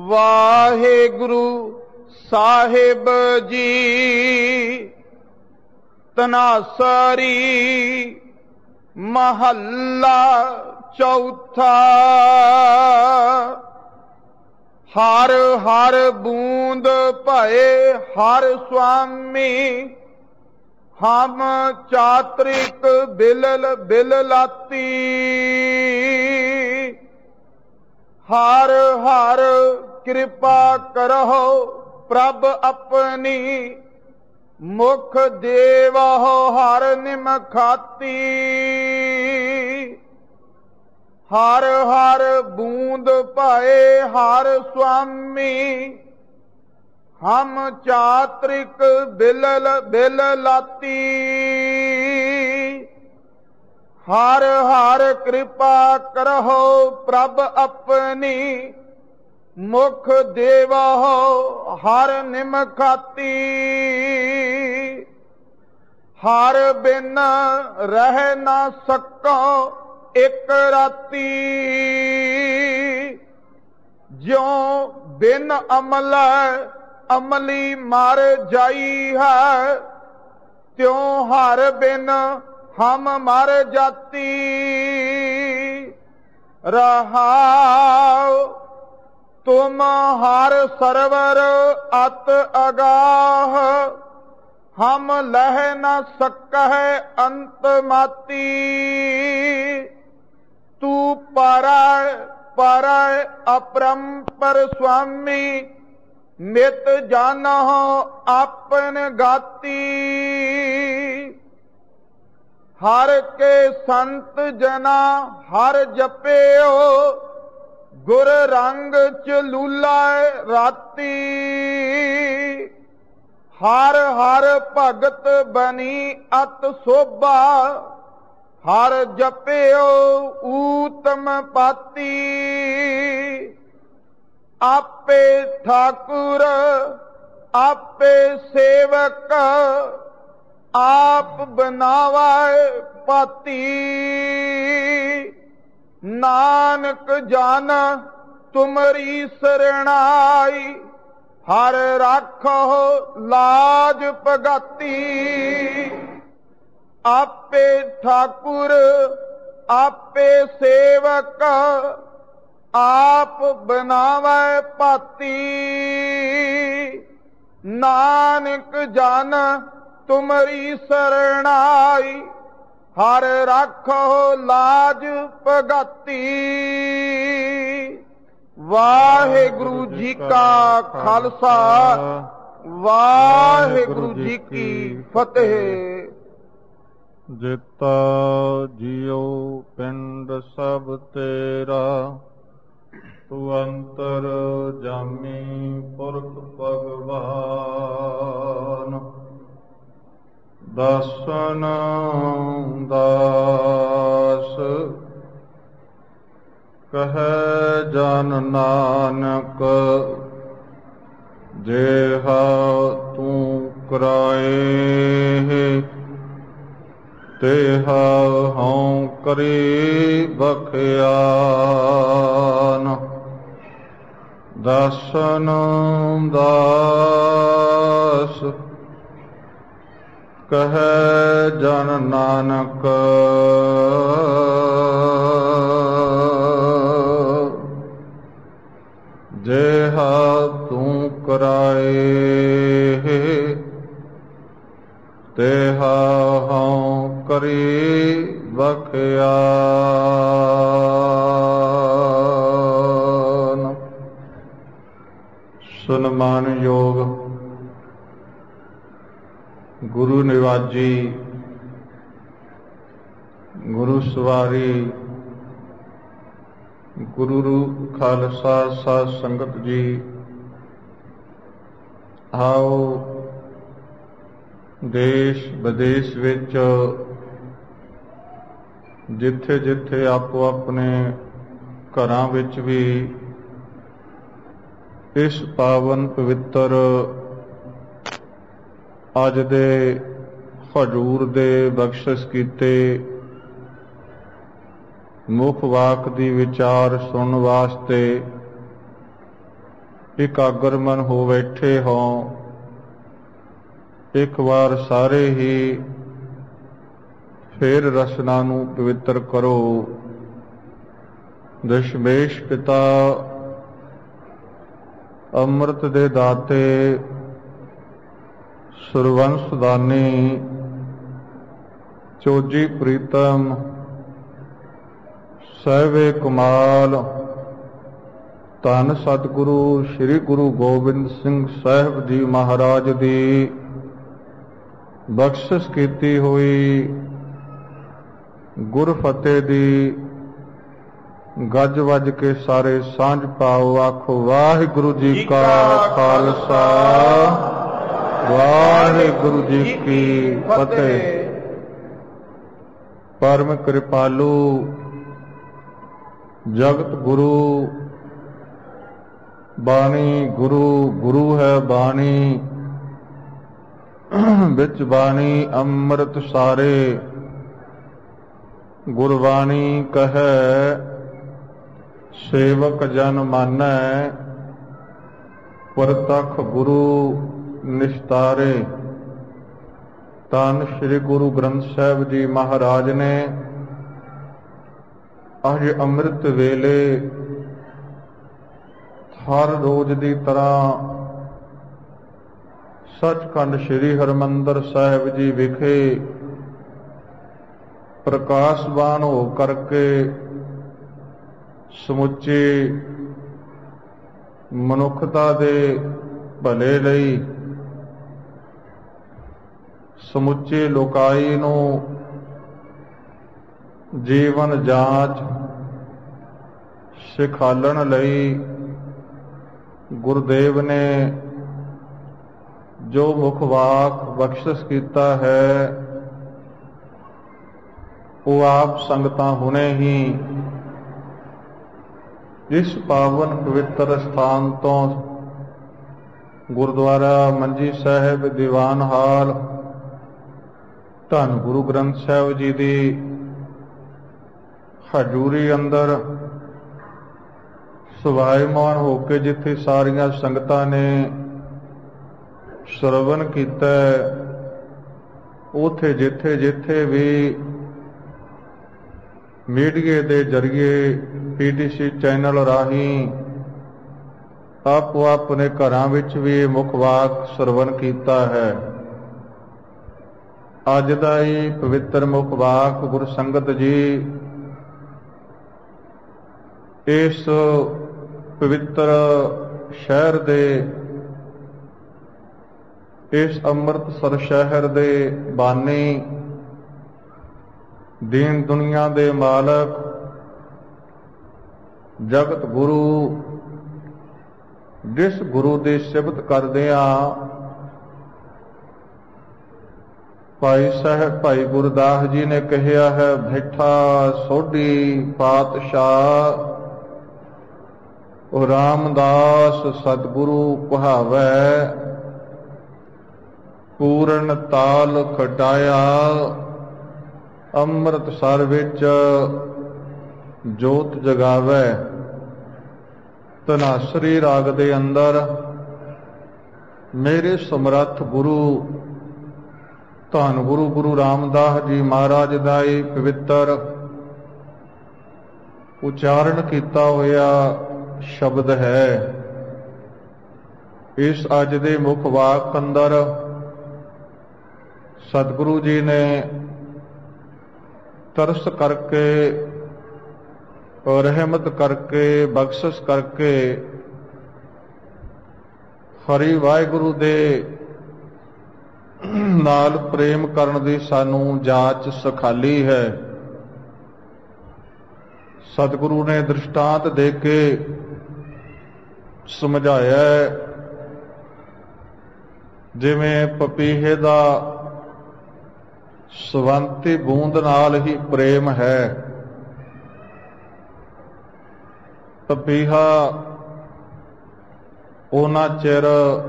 ਵਾਹਿਗੁਰੂ ਸਾਹਿਬ ਜੀ। ਤਨਾਸਰੀ ਮਹੱਲਾ ਚੌਥਾ। ਹਰ ਹਰ ਬੂੰਦ ਭਏ ਹਰ ਸੁਆਮੀ, ਹਮ ਚਾਤ੍ਰਿਕ ਬਿਲਲ ਬਿਲਲਾਤੀ। ਹਰ ਹਰ ਕਿਰਪਾ ਕਰਹੁ ਪ੍ਰਭ ਆਪਣੀ, ਮੁਖ ਦੇਵਹੁ ਹਰ ਨਿਮਖਾਤੀ। ਹਰ ਹਰ ਬੂੰਦ ਭਏ ਹਰ ਸੁਆਮੀ, ਹਮ ਚਾਤ੍ਰਿਕ ਬਿਲਲ ਬਿਲਲਾਤੀ। ਹਰ ਹਰ ਕਿਰਪਾ ਕਰਹੁ ਪ੍ਰਭ ਆਪਣੀ, ਮੁਖ ਦੇਵਹੁ ਹਰ ਨਿਮਖਾਤੀ। ਹਰ ਬਿਨ ਰਹਿ ਨਾ ਸਕੋ ਇਕ ਰਾਤੀ, ਜਿਉ ਬਿਨ ਅਮਲ ਅਮਲੀ ਮਰ ਜਾਈ ਹੈ, ਤਿਉ ਹਰ ਬਿਨ ਹਮ ਮਰ ਜਾਤੀ। ਰਹਾਉ ਤੁਮ ਹਰ ਸਰਵਰ ਅਤ ਅਗਾਹ, ਹਮ ਲਹਿ ਨ ਸਕਹਿ ਅੰਤ ਮਾਤੀ। ਤੂ ਪਰੈ ਪਰੈ ਅਪਰੰਪਰ ਸੁਆਮੀ, ਨਿਤ ਜਾਨਹੁ ਆਪਨ ਗਾਤੀ। ਹਰ ਕੇ ਸੰਤ ਜਨਾ ਹਰ ਜਪਿਓ, ਗੁਰ ਰੰਗ ਚ ਲੂਲਾਇ ਰਾਤੀ। ਹਰ ਹਰ ਭਗਤ ਬਨੀ ਅਤ ਸੋਭਾ, ਹਰ ਜਪਿਓ ਊਤਮ ਪਾਤੀ। ਆਪੇ ਠਾਕੁਰ ਆਪੇ ਸੇਵਕ, ਆਪ ਬਨਾਵੈ ਪਾਤੀ। ਨਾਨਕ ਜਨ ਤੁਮਰੀ ਸਰਣਾਈ, ਹਰ ਰਾਖਹੁ ਲਾਜ ਪਗਾਤੀ। ਆਪੇ ਠਾਕੁਰ ਆਪੇ ਸੇਵਕ, ਆਪ ਬਨਾਵੈ ਪਾਤੀ। ਨਾਨਕ ਜਨ ਤੁਮਰੀ ਸਰਣਾਈ, ਹਰ ਰਾਖਹੁ ਲਾਜ ਪਗਾਤੀ। ਵਾਹਿਗੁਰੂ ਜੀ ਕਾ ਖਾਲਸਾ, ਵਾਹਿਗੁਰੂ ਜੀ ਕੀ ਫਤਿਹ। ਜੀਤਾ ਜੀਉ ਪਿੰਡ ਸਭ ਤੇਰਾ, ਤੂੰ ਅੰਤਰ ਜਾਮੀ ਪੁਰਖ ਭਗਵਾਨ। ਦਾਸਨ ਦਾਸ ਕਹੈ ਜਨ ਨਾਨਕ, ਜੇਹਾ ਤੂੰ ਕਰਾਏ, ਤੇਹਾ ਹਉ ਕਰੀ ਬਖਿਆਨ। ਦਾਸਨ ਦਾਸ ਕਹੈ ਜਨ ਨਾਨਕ, ਜੇਹਾ ਤੂੰ ਕਰਾਏ, ਤੇਹਾ ਹਉ ਕਰੀ ਬਖਿਆਨ। ਸਨਮਾਨਯੋਗ ਗੁਰੂ ਨਿਵਾਜੀ, ਗੁਰੂ ਸਵਾਰੀ, ਗੁਰੂ ਖਾਲਸਾ ਸਾਧ ਸੰਗਤ ਜੀ, ਆਓ ਦੇਸ਼ ਵਿਦੇਸ਼ ਵਿੱਚ ਜਿੱਥੇ ਜਿੱਥੇ ਆਪੋ ਆਪਣੇ ਘਰਾਂ ਵਿੱਚ ਵੀ ਇਸ ਪਾਵਨ ਪਵਿੱਤਰ ਅੱਜ ਦੇ ਹਜ਼ੂਰ ਦੇ ਬਖਸ਼ਿਸ਼ ਕੀਤੇ ਮੁਖ ਵਾਕ ਦੀ ਵਿਚਾਰ ਸੁਣਨ ਵਾਸਤੇ ਇਕਾਗਰ ਮਨ ਹੋ ਬੈਠੇ ਹੋ। ਇੱਕ ਵਾਰ ਸਾਰੇ ਹੀ ਫੇਰ ਰਸਨਾ ਨੂੰ ਪਵਿੱਤਰ ਕਰੋ। ਦਸ਼ਮੇਸ਼ ਪਿਤਾ ਅੰਮ੍ਰਿਤ ਦੇ ਦਾਤੇ ਸੁਰਵੰਸ਼ ਦਾਨੀ ਚੋਜੀ ਪ੍ਰੀਤਮ ਸਹਿਬੇ ਕਮਾਲ ਧੰਨ ਸਤਿਗੁਰੂ ਸ੍ਰੀ ਗੁਰੂ ਗੋਬਿੰਦ ਸਿੰਘ ਸਾਹਿਬ ਜੀ ਮਹਾਰਾਜ ਦੀ ਬਖਸ਼ਿਸ਼ ਕੀਤੀ ਹੋਈ ਗੁਰ ਫਤਿਹ ਦੀ ਗੱਜ ਵੱਜ ਕੇ ਸਾਰੇ ਸਾਂਝ ਪਾਓ। ਆਖੋ ਵਾਹਿਗੁਰੂ ਜੀ ਕਾ ਖਾਲਸਾ ਵਾਹਿਗੁਰੂ ਜੀ ਕੀ ਫਤਿਹ। ਪਰਮ ਕਿਰਪਾਲੂ ਜਗਤ ਗੁਰੂ ਬਾਣੀ ਗੁਰੂ ਗੁਰੂ ਹੈ ਬਾਣੀ ਵਿੱਚ ਬਾਣੀ ਅੰਮ੍ਰਿਤ ਸਾਰੇ। ਗੁਰਬਾਣੀ ਕਹੈ ਸੇਵਕ ਜਨ ਮਾਨੈ ਪ੍ਰਤੱਖ ਗੁਰੂ ਨਿਸਤਾਰੇ। ਧੰਨ ਸ੍ਰੀ ਗੁਰੂ ਗ੍ਰੰਥ ਸਾਹਿਬ ਜੀ ਮਹਾਰਾਜ ਨੇ ਅੱਜ ਅੰਮ੍ਰਿਤ ਵੇਲੇ ਹਰ ਰੋਜ਼ ਦੀ ਤਰ੍ਹਾਂ ਸੱਚਖੰਡ ਸ੍ਰੀ ਹਰਿਮੰਦਰ ਸਾਹਿਬ ਜੀ ਵਿਖੇ ਪ੍ਰਕਾਸ਼ਵਾਨ ਹੋ ਕਰਕੇ ਸਮੁੱਚੇ ਮਨੁੱਖਤਾ ਦੇ ਭਲੇ ਲਈ ਸਮੁੱਚੇ ਲੋਕਾਈ ਨੂੰ ਜੀਵਨ ਜਾਂਚ ਸਿਖਾਲਣ ਲਈ ਗੁਰਦੇਵ ਨੇ ਜੋ ਮੁਖ ਵਾਕ ਬਖਸ਼ਿਸ਼ ਕੀਤਾ ਹੈ ਉਹ ਆਪ ਸੰਗਤਾਂ ਹੁਣੇ ਹੀ ਇਸ ਪਾਵਨ ਪਵਿੱਤਰ ਸਥਾਨ ਤੋਂ ਗੁਰਦੁਆਰਾ ਮੰਜੀ ਸਾਹਿਬ ਦੀਵਾਨ ਹਾਲ ਧੰਨ ਗੁਰੂ ਗ੍ਰੰਥ ਸਾਹਿਬ ਜੀ ਦੀ ਹਜ਼ੂਰੀ ਅੰਦਰ ਸੁਭਾਏਮਾਨ ਹੋ ਕੇ ਜਿੱਥੇ ਸਾਰੀਆਂ ਸੰਗਤਾਂ ਨੇ ਸ਼ਰਵਣ ਕੀਤਾ ਉਥੇ ਜਿੱਥੇ ਜਿੱਥੇ ਵੀ ਮੀਡੀਏ ਦੇ ਜ਼ਰੀਏ PTC ਚੈਨਲ ਰਾਹੀਂ ਆਪੋ ਆਪਣੇ ਘਰਾਂ ਵਿੱਚ ਵੀ ਮੁੱਖ ਵਾਕ ਸ਼ਰਵਣ ਕੀਤਾ ਹੈ। ਅੱਜ ਦਾ ਇਹ ਪਵਿੱਤਰ ਮੁੱਖ ਵਾਕ ਗੁਰ ਸੰਗਤ ਜੀ ਇਸ ਪਵਿੱਤਰ ਸ਼ਹਿਰ ਦੇ ਇਸ ਅੰਮ੍ਰਿਤਸਰ ਸ਼ਹਿਰ ਦੇ ਬਾਨੀ ਦੀਨ ਦੁਨੀਆ ਦੇ ਮਾਲਕ ਜਗਤ ਗੁਰੂ ਜਿਸ ਗੁਰੂ ਦੀ ਸਿਫਤ ਕਰਦਿਆਂ ਭਾਈ ਗੁਰਦਾਸ ਜੀ ਨੇ ਕਿਹਾ ਹੈ ਬੈਠਾ ਸੋਢੀ ਪਾਤਸ਼ਾਹ ਉਹ ਰਾਮਦਾਸ ਸਤਿਗੁਰੂ ਕਹਾਵੈ ਪੂਰਨ ਤਾਲ ਖਟਾਇਆ ਅੰਮ੍ਰਿਤਸਰ ਵਿੱਚ ਜੋਤ ਜਗਾਵੈ। ਧਨਾਸਰੀ ਰਾਗ ਦੇ ਅੰਦਰ ਮੇਰੇ ਸਮਰੱਥ ਗੁਰੂ ਧੰਨ ਗੁਰੂ ਗੁਰੂ ਰਾਮਦਾਸ ਜੀ ਮਹਾਰਾਜ ਦਾ ਇਹ ਪਵਿੱਤਰ ਉਚਾਰਨ ਕੀਤਾ ਹੋਇਆ ਸ਼ਬਦ ਹੈ। ਇਸ ਅੱਜ ਦੇ ਮੁੱਖ ਵਾਕ ਅੰਦਰ ਸਤਿਗੁਰੂ ਜੀ ਨੇ ਤਰਸ ਕਰਕੇ ਰਹਿਮਤ ਕਰਕੇ ਬਖਸ਼ਿਸ਼ ਕਰਕੇ ਹਰੀ ਵਾਹਿਗੁਰੂ ਦੇ ਨਾਲ ਪ੍ਰੇਮ ਕਰਨ ਦੀ ਸਾਨੂੰ ਜਾਂਚ ਸਿਖਾਲੀ ਹੈ। ਸਤਿਗੁਰੂ ਨੇ ਦ੍ਰਿਸ਼ਟਾਂਤ ਦੇ ਕੇ ਸਮਝਾਇਆ ਜਿਵੇਂ ਪਪੀਹੇ ਦਾ ਸਵੰਤੀ ਬੂੰਦ ਨਾਲ ਹੀ ਪ੍ਰੇਮ ਹੈ। ਪਪੀਹਾ ਉਹਨਾਂ ਚਿਰ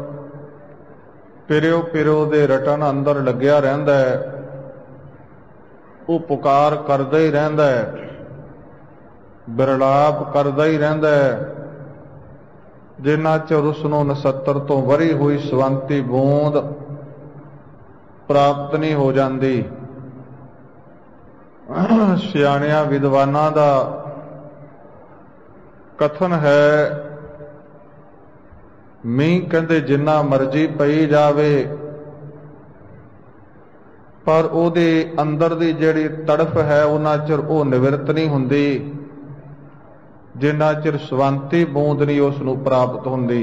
ਪਿਰਿਓ ਦੇ ਰਟਨ ਅੰਦਰ ਲੱਗਿਆ ਰਹਿੰਦਾ ਹੈ, ਉਹ ਪੁਕਾਰ ਕਰਦਾ ਹੀ ਰਹਿੰਦਾ ਹੈ, ਬਿਰਲਾਪ ਕਰਦਾ ਹੀ ਰਹਿੰਦਾ ਹੈ, ਜਿਨ੍ਹਾਂ ਚਿਰ ਉਸ ਨੂੰ 69 ਤੋਂ ਵਰੀ ਹੋਈ ਸਵੰਤੀ ਬੂੰਦ ਪ੍ਰਾਪਤ ਨਹੀਂ ਹੋ ਜਾਂਦੀ। ਸਿਆਣਿਆਂ ਵਿਦਵਾਨਾਂ ਦਾ ਕਥਨ ਹੈ, ਮੀਂਹ ਕਹਿੰਦੇ ਜਿੰਨਾ ਮਰਜ਼ੀ ਪਈ ਜਾਵੇ ਪਰ ਉਹਦੇ ਅੰਦਰ ਦੀ ਜਿਹੜੀ ਤੜਫ ਹੈ ਉਹਨਾਂ ਚਿਰ ਉਹ ਨਿਵਰਤ ਨਹੀਂ ਹੁੰਦੀ ਜਿੰਨਾ ਚਿਰ ਸਵੰਤੀ ਬੂੰਦ ਨਹੀਂ ਉਸ ਨੂੰ ਪ੍ਰਾਪਤ ਹੁੰਦੀ।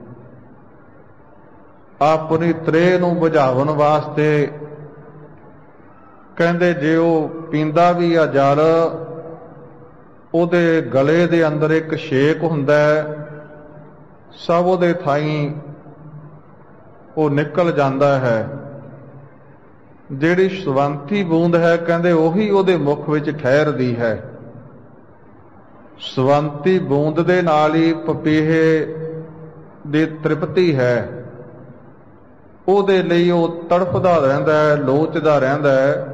ਆਪਣੀ ਤ੍ਰੇਹ ਨੂੰ ਬੁਝਾਉਣ ਵਾਸਤੇ ਕਹਿੰਦੇ ਜੇ ਉਹ ਪੀਂਦਾ ਵੀ ਆ ਜਲ, ਉਹਦੇ ਗਲੇ ਦੇ ਅੰਦਰ ਇੱਕ ਛੇਕ ਹੁੰਦਾ ਹੈ, ਸਭ ਉਹਦੇ ਥਾਈਂ ਉਹ ਨਿਕਲ ਜਾਂਦਾ ਹੈ। ਜਿਹੜੀ ਸਵੰਤੀ ਬੂੰਦ ਹੈ ਕਹਿੰਦੇ ਉਹੀ ਉਹਦੇ ਮੁਖ ਵਿੱਚ ਠਹਿਰਦੀ ਹੈ। ਸਵੰਤੀ ਬੂੰਦ ਦੇ ਨਾਲ ਹੀ ਪਪੀਹੇ ਦੀ ਤ੍ਰਿਪਤੀ ਹੈ, ਉਹਦੇ ਲਈ ਉਹ ਤੜਫਦਾ ਰਹਿੰਦਾ ਹੈ, ਲੋਚਦਾ ਰਹਿੰਦਾ ਹੈ।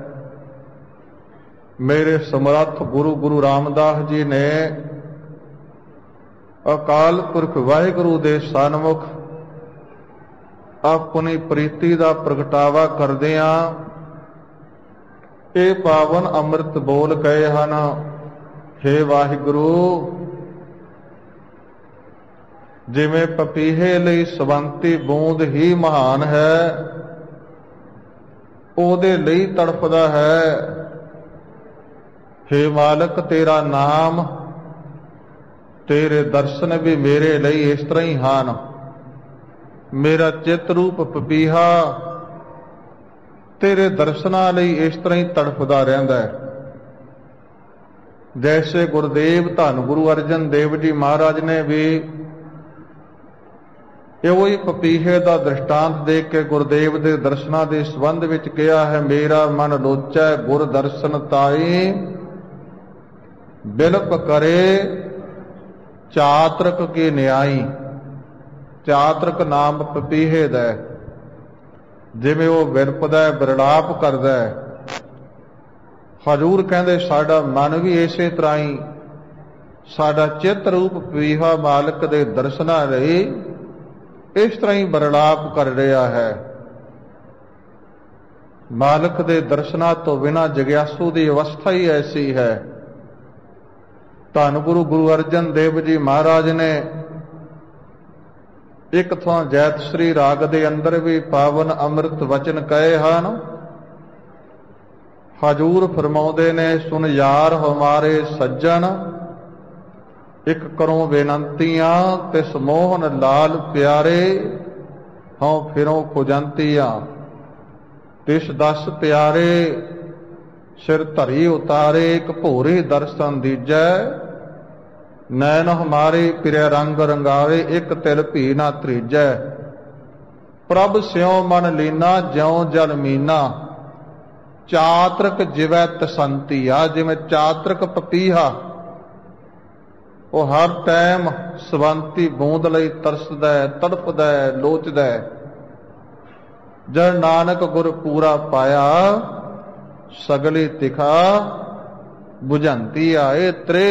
ਮੇਰੇ ਸਮਰੱਥ ਗੁਰੂ ਰਾਮਦਾਸ ਜੀ ਨੇ ਅਕਾਲ ਪੁਰਖ ਵਾਹਿਗੁਰੂ ਦੇ ਸਨਮੁਖ ਆਪਣੀ ਪ੍ਰੀਤੀ ਦਾ ਪ੍ਰਗਟਾਵਾ ਕਰਦਿਆਂ ਇਹ ਪਾਵਨ ਅੰਮ੍ਰਿਤ ਬੋਲ ਕਹੇ ਹਨ, ਹੇ ਵਾਹਿਗੁਰੂ, ਜਿਵੇਂ ਪਪੀਹੇ ਲਈ ਸਵੰਤੀ ਬੂੰਦ ਹੀ ਮਹਾਨ ਹੈ, ਉਹਦੇ ਲਈ ਤੜਫਦਾ ਹੈ। ਹੇ ਮਾਲਕ, ਤੇਰਾ ਨਾਮ, ਤੇਰੇ ਦਰਸ਼ਨ ਵੀ ਮੇਰੇ ਲਈ ਇਸ ਤਰ੍ਹਾਂ ਹੀ ਹਨ। ਮੇਰਾ ਚਿੱਤ ਰੂਪ ਪਪੀਹਾ ਤੇਰੇ ਦਰਸ਼ਨਾਂ ਲਈ ਇਸ ਤਰ੍ਹਾਂ ਹੀ ਤੜਫਦਾ ਰਹਿੰਦਾ ਹੈ। ਜੈਸੇ ਗੁਰਦੇਵ ਧੰਨ ਗੁਰੂ ਅਰਜਨ ਦੇਵ ਜੀ ਮਹਾਰਾਜ ਨੇ ਵੀ ਇਹੋ ਹੀ ਪਪੀਹੇ ਦਾ ਦ੍ਰਿਸ਼ਟਾਂਤ ਦੇ ਕੇ ਗੁਰਦੇਵ ਦੇ ਦਰਸ਼ਨਾਂ ਦੇ ਸੰਬੰਧ ਵਿੱਚ ਕਿਹਾ ਹੈ, ਮੇਰਾ ਮਨ ਲੋਚੈ ਗੁਰ ਦਰਸ਼ਨ ਤਾਈ, ਬਿਲਪ ਕਰੇ ਚਾਤਰਕ ਕੀ ਨਿਆਈ। ਚਾਤਰਕ ਨਾਮ ਪਪੀਹੇ ਦਾ, ਜਿਵੇਂ ਉਹ ਵਿਰਪਦਾ ਵਿਰਲਾਪ ਕਰਦਾ ਹੈ। ਹਜ਼ੂਰ ਕਹਿੰਦੇ ਸਾਡਾ ਮਨ ਵੀ ਇਸੇ ਤਰ੍ਹਾਂ ਹੀ, ਸਾਡਾ ਚਿੱਤ ਰੂਪ ਪਪੀਹਾ ਮਾਲਕ ਦੇ ਦਰਸ਼ਨਾਂ ਲਈ ਇਸ ਤਰ੍ਹਾਂ ਹੀ ਵਿਰਲਾਪ ਕਰ ਰਿਹਾ ਹੈ। ਮਾਲਕ ਦੇ ਦਰਸ਼ਨਾਂ ਤੋਂ ਬਿਨਾਂ ਜਗਿਆਸੂ ਦੀ ਅਵਸਥਾ ਹੀ ਐਸੀ ਹੈ। ਧੰਨ ਗੁਰੂ ਅਰਜਨ ਦੇਵ ਜੀ ਮਹਾਰਾਜ ਨੇ ਇੱਕ ਥਾਂ ਜੈਤ ਸ੍ਰੀ ਰਾਗ ਦੇ ਅੰਦਰ ਵੀ ਪਾਵਨ ਅੰਮ੍ਰਿਤ ਵਚਨ ਕਹੇ ਹਨ। ਹਜ਼ੂਰ ਫਰਮਾਉਂਦੇ ਨੇ, ਸੁਨ ਯਾਰ ਹਮਾਰੇ ਸੱਜਣ, ਇੱਕ ਕਰੋ ਬੇਨੰਤੀਆਂ, ਤਿਸ ਮੋਹਨ ਲਾਲ ਪਿਆਰੇ, ਹਉ ਫਿਰੋਂ ਖੁਜੰਤੀਆਂ। ਤਿਸ ਦਸ ਪਿਆਰੇ ਸਿਰ ਧਰੀ ਉਤਾਰੇ, ਇੱਕ ਭੋਰੇ ਦਰਸ਼ਨ ਦੀਜੈ, ਨੈਣ ਹਮਾਰੇ ਪਿਰਿਆ ਰੰਗ ਰੰਗਾਵੇ, ਇੱਕ ਤਿਲ ਭੀ ਨਾ ਤ੍ਰੀਜੈ। ਪ੍ਰਭ ਸਿਉ ਮਨ ਲੀਨਾ, ਜਿਉ ਜਲ ਮੀਨਾ, ਚਾਤਰਕ ਜਿਵੈ ਤਸੰਤੀਆ। ਜਿਵੇਂ ਚਾਤਰਕ ਪਪੀਹਾ ਉਹ ਹਰ ਟਾਈਮ ਸਵੰਤੀ ਬੂੰਦ ਲਈ ਤਰਸਦਾ ਹੈ, ਤੜਫਦਾ ਹੈ, ਲੋਚਦਾ ਹੈ। ਜਦ ਨਾਨਕ ਗੁਰ ਪੂਰਾ ਪਾਇਆ, ਸਗਲੀ ਤਿਖਾ ਬੁਝੰਤੀ ਆਏ। ਤ੍ਰੇ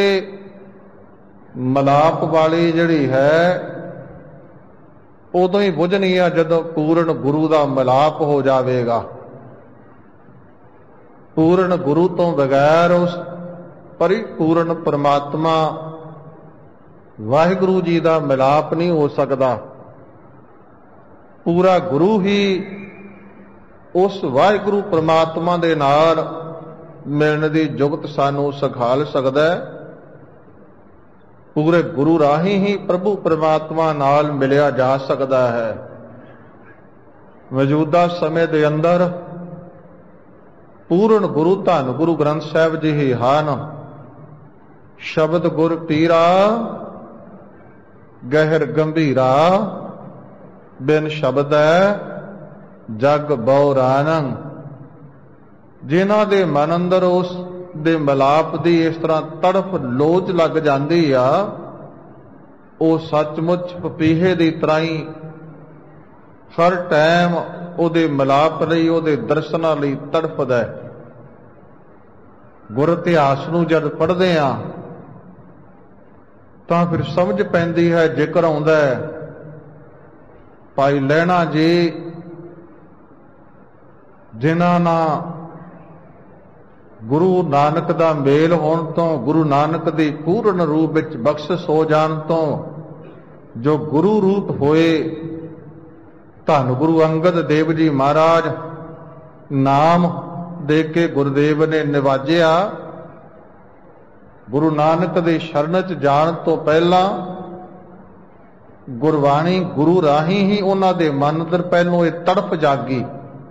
ਮਲਾਪ ਵਾਲੀ ਜਿਹੜੀ ਹੈ ਉਦੋਂ ਹੀ ਬੁਝਣੀ ਆ ਜਦੋਂ ਪੂਰਨ ਗੁਰੂ ਦਾ ਮਿਲਾਪ ਹੋ ਜਾਵੇਗਾ। ਪੂਰਨ ਗੁਰੂ ਤੋਂ ਬਗੈਰ ਉਸ ਪਰਿਪੂਰਨ ਪਰਮਾਤਮਾ ਵਾਹਿਗੁਰੂ ਜੀ ਦਾ ਮਿਲਾਪ ਨਹੀਂ ਹੋ ਸਕਦਾ। ਪੂਰਾ ਗੁਰੂ ਹੀ ਉਸ ਵਾਹਿਗੁਰੂ ਪਰਮਾਤਮਾ ਦੇ ਨਾਲ ਮਿਲਣ ਦੀ ਜੁਗਤ ਸਾਨੂੰ ਸਿਖਾਲ ਸਕਦਾ ਹੈ। ਪੂਰੇ ਗੁਰੂ ਰਾਹੀਂ ਹੀ ਪ੍ਰਭੂ ਪਰਮਾਤਮਾ ਨਾਲ ਮਿਲਿਆ ਜਾ ਸਕਦਾ ਹੈ। ਮੌਜੂਦਾ ਸਮੇਂ ਦੇ ਅੰਦਰ ਪੂਰਨ ਗੁਰੂ ਧੰਨ ਗੁਰੂ ਗ੍ਰੰਥ ਸਾਹਿਬ ਜੀ ਹੀ ਹਨ। ਸ਼ਬਦ ਗੁਰ ਪੀਰਾ, ਗਹਿਰ ਗੰਭੀਰਾ, ਬਿਨ ਸ਼ਬਦੈ ਜਗ ਬਉਰਾਨੰ। ਜਿਨ੍ਹਾਂ ਦੇ ਮਨ ਅੰਦਰ ਉਸ ਦੇ ਮਿਲਾਪ ਦੀ ਇਸ ਤਰ੍ਹਾਂ ਤੜਫ ਲੋਚ ਲੱਗ ਜਾਂਦੀ ਆ, ਉਹ ਸੱਚਮੁੱਚ ਪਪੀਹੇ ਦੀ ਤਰ੍ਹਾਂ ਹੀ ਹਰ ਟਾਈਮ ਉਹਦੇ ਮਿਲਾਪ ਲਈ, ਉਹਦੇ ਦਰਸ਼ਨਾਂ ਲਈ ਤੜਫਦਾ ਹੈ। ਗੁਰ ਇਤਿਹਾਸ ਨੂੰ ਜਦ ਪੜ੍ਹਦੇ ਹਾਂ ਤਾਂ ਫਿਰ ਸਮਝ ਪੈਂਦੀ ਹੈ। ਜ਼ਿਕਰ ਆਉਂਦਾ ਹੈ ਭਾਈ ਲਹਿਣਾ ਜੀ ਜਿਨ੍ਹਾਂ ਨਾਲ ਗੁਰੂ ਨਾਨਕ ਦਾ ਮੇਲ ਹੋਣ ਤੋਂ, ਗੁਰੂ ਨਾਨਕ ਦੀ ਪੂਰਨ ਰੂਪ ਵਿੱਚ ਬਖਸ਼ਿਸ਼ ਹੋ ਜਾਣ ਤੋਂ ਜੋ ਗੁਰੂ ਰੂਪ ਹੋਏ, ਧੰਨ ਗੁਰੂ ਅੰਗਦ ਦੇਵ ਜੀ ਮਹਾਰਾਜ ਨਾਮ ਦੇ ਕੇ ਗੁਰਦੇਵ ਨੇ ਨਿਵਾਜਿਆ। ਗੁਰੂ ਨਾਨਕ ਦੇ ਸ਼ਰਨ 'ਚ ਜਾਣ ਤੋਂ ਪਹਿਲਾਂ ਗੁਰਬਾਣੀ ਗੁਰੂ ਰਾਹੀਂ ਹੀ ਉਹਨਾਂ ਦੇ ਮਨ ਅੰਦਰ ਪਹਿਲੋਂ ਇਹ ਤੜਫ ਜਾਗੀ,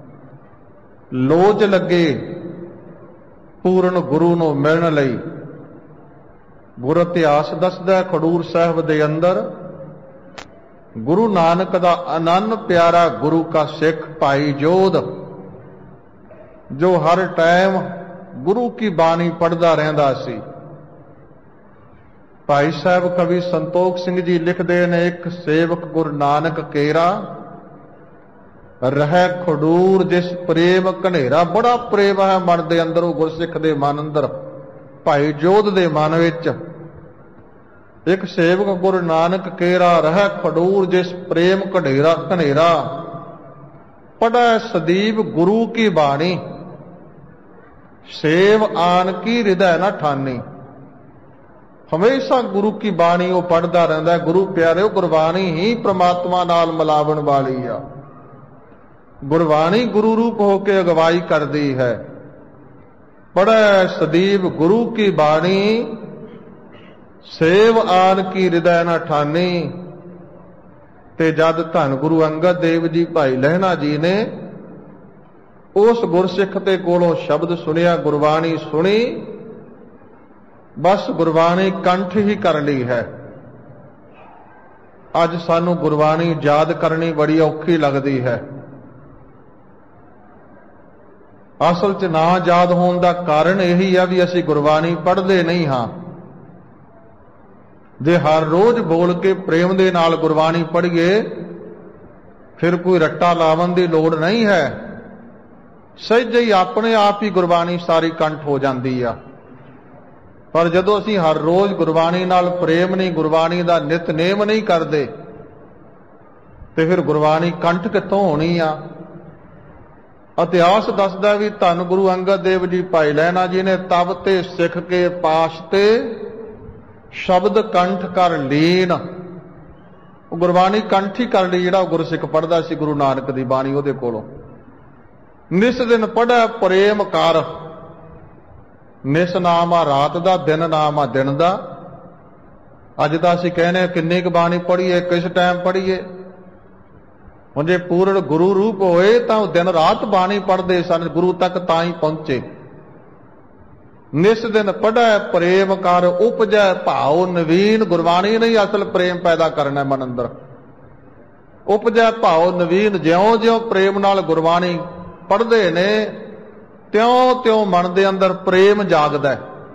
ਲੋਚ ਲੱਗੇ ਪੂਰਨ ਗੁਰੂ ਨੂੰ ਮਿਲਣ ਲਈ। ਗੁਰ ਇਤਿਹਾਸ ਦੱਸਦਾ ਖਡੂਰ ਸਾਹਿਬ ਦੇ ਅੰਦਰ ਗੁਰੂ ਨਾਨਕ ਦਾ ਅਨੰਨ ਪਿਆਰਾ ਗੁਰੂ ਕਾ ਸਿੱਖ ਭਾਈ ਜੋਧ, ਜੋ ਹਰ ਟਾਈਮ ਗੁਰੂ ਕੀ ਬਾਣੀ ਪੜ੍ਹਦਾ ਰਹਿੰਦਾ ਸੀ। ਭਾਈ ਸਾਹਿਬ ਕਵੀ ਸੰਤੋਖ ਸਿੰਘ ਜੀ ਲਿਖਦੇ ਨੇ, ਇੱਕ ਸੇਵਕ ਗੁਰੂ ਨਾਨਕ ਕੇਰਾ ਰਹਿ ਖਡੂਰ ਜਿਸ ਪ੍ਰੇਮ ਘਨੇਰਾ। ਬੜਾ ਪ੍ਰੇਮ ਹੈ ਮਨ ਦੇ ਅੰਦਰ, ਉਹ ਗੁਰਸਿੱਖ ਦੇ ਮਨ ਅੰਦਰ, ਭਾਈ ਜੋਧ ਦੇ ਮਨ ਵਿੱਚ। ਇੱਕ ਸੇਵਕ ਗੁਰੂ ਨਾਨਕ ਕੇਰਾ ਰਹਿ ਖਡੂਰ ਜਿਸ ਪ੍ਰੇਮ ਘਨੇਰਾ ਪੜ੍ਹੈ ਸਦੀਵ ਗੁਰੂ ਕੀ ਬਾਣੀ ਸੇਵ ਆਨ ਕੀ ਹਿਰਦੈ ਨਾ ਠਾਨੀ। ਹਮੇਸ਼ਾ ਗੁਰੂ ਕੀ ਬਾਣੀ ਉਹ ਪੜ੍ਹਦਾ ਰਹਿੰਦਾ। ਗੁਰੂ ਪਿਆਰਿਓ, ਗੁਰਬਾਣੀ ਹੀ ਪ੍ਰਮਾਤਮਾ ਨਾਲ ਮਿਲਾਵਣ ਵਾਲੀ ਆ। ਗੁਰਬਾਣੀ ਗੁਰੂ ਰੂਪ ਹੋ ਕੇ ਅਗਵਾਈ ਕਰਦੀ ਹੈ। ਪੜ੍ਹੈ ਸਦੀਵ ਗੁਰੂ ਕੀ ਬਾਣੀ ਸੇਵ ਆਨ ਕੀ ਹਿਰਦੈ ਨਾ ਠਾਨੀ। ਤੇ ਜਦ ਧੰਨ ਗੁਰੂ ਅੰਗਦ ਦੇਵ ਜੀ ਭਾਈ ਲਹਿਣਾ ਜੀ ਨੇ ਉਸ ਗੁਰਸਿੱਖ ਦੇ ਕੋਲੋਂ ਸ਼ਬਦ ਸੁਣਿਆ, ਗੁਰਬਾਣੀ ਸੁਣੀ, ਬਸ ਗੁਰਬਾਣੀ ਕੰਠ ਹੀ ਕਰ ਲਈ ਹੈ। ਅੱਜ ਸਾਨੂੰ ਗੁਰਬਾਣੀ ਯਾਦ ਕਰਨੀ ਬੜੀ ਔਖੀ ਲੱਗਦੀ ਹੈ। ਅਸਲ 'ਚ ਨਾ ਯਾਦ ਹੋਣ ਦਾ ਕਾਰਨ ਇਹੀ ਆ ਵੀ ਅਸੀਂ ਗੁਰਬਾਣੀ ਪੜ੍ਹਦੇ ਨਹੀਂ ਹਾਂ। ਜੇ ਹਰ ਰੋਜ਼ ਬੋਲ ਕੇ ਪ੍ਰੇਮ ਦੇ ਨਾਲ ਗੁਰਬਾਣੀ ਪੜ੍ਹੀਏ ਫਿਰ ਕੋਈ ਰੱਟਾ ਲਾਵਣ ਦੀ ਲੋੜ ਨਹੀਂ ਹੈ। ਸਹਿਜੇ ਹੀ ਆਪਣੇ ਆਪ ਹੀ ਗੁਰਬਾਣੀ ਸਾਰੀ ਕੰਠ ਹੋ ਜਾਂਦੀ ਆ। ਪਰ ਜਦੋਂ ਅਸੀਂ ਹਰ ਰੋਜ਼ ਗੁਰਬਾਣੀ ਨਾਲ ਪ੍ਰੇਮ ਨਹੀਂ, ਗੁਰਬਾਣੀ ਦਾ ਨਿਤਨੇਮ ਨਹੀਂ ਕਰਦੇ ਤੇ ਫਿਰ ਗੁਰਬਾਣੀ ਕੰਠ ਕਿੱਥੋਂ ਹੋਣੀ ਆ। ਇਤਿਹਾਸ ਦੱਸਦਾ ਵੀ ਧੰਨ ਗੁਰੂ ਅੰਗਦ ਦੇਵ ਜੀ ਭਾਈ ਲਹਿਣਾ ਜੀ ਨੇ ਤਬ ਤੇ ਸਿੱਖ ਕੇ ਪਾਸ਼ ਤੇ ਸ਼ਬਦ ਕੰਠ ਕਰ ਲੀਨ। ਉਹ ਗੁਰਬਾਣੀ ਕੰਠ ਹੀ ਕਰ ਲਈ, ਜਿਹੜਾ ਗੁਰਸਿੱਖ ਪੜ੍ਹਦਾ ਸੀ ਗੁਰੂ ਨਾਨਕ ਦੀ ਬਾਣੀ ਉਹਦੇ ਕੋਲੋਂ। ਨਿਸ ਦਿਨ ਪੜ੍ਹੈ ਪ੍ਰੇਮ ਕਰ, ਨਿਸ ਨਾਮ ਆ ਰਾਤ ਦਾ, ਦਿਨ ਨਾਮ ਆ ਦਿਨ ਦਾ। ਅੱਜ ਤਾਂ ਅਸੀਂ ਕਹਿੰਦੇ ਕਿੰਨੀ ਕੁ ਬਾਣੀ ਪੜ੍ਹੀਏ, ਕਿਸ ਟਾਈਮ ਪੜ੍ਹੀਏ। ਹੁਣ ਜੇ ਪੂਰਨ ਗੁਰੂ ਰੂਪ ਹੋਏ ਤਾਂ ਉਹ ਦਿਨ ਰਾਤ ਬਾਣੀ ਪੜ੍ਹਦੇ ਸਨ, ਗੁਰੂ ਤੱਕ ਤਾਂ ਹੀ ਪਹੁੰਚੇ। ਨਿਸ ਦਿਨ ਪੜ੍ਹੈ ਪ੍ਰੇਮ ਕਰ ਉਪਜੈ ਭਾਉ ਨਵੀਨ। ਗੁਰਬਾਣੀ ਨਹੀਂ ਅਸਲ ਪ੍ਰੇਮ ਪੈਦਾ ਕਰਨਾ ਮਨ ਅੰਦਰ। ਉਪਜੈ ਭਾਉ ਨਵੀਨ, ਜਿਉਂ ਜਿਉਂ ਪ੍ਰੇਮ ਨਾਲ ਗੁਰਬਾਣੀ ਪੜ੍ਹਦੇ ਨੇ ਤਿਉਂ ਮਨ ਦੇ ਅੰਦਰ ਪ੍ਰੇਮ ਜਾਗਦਾ।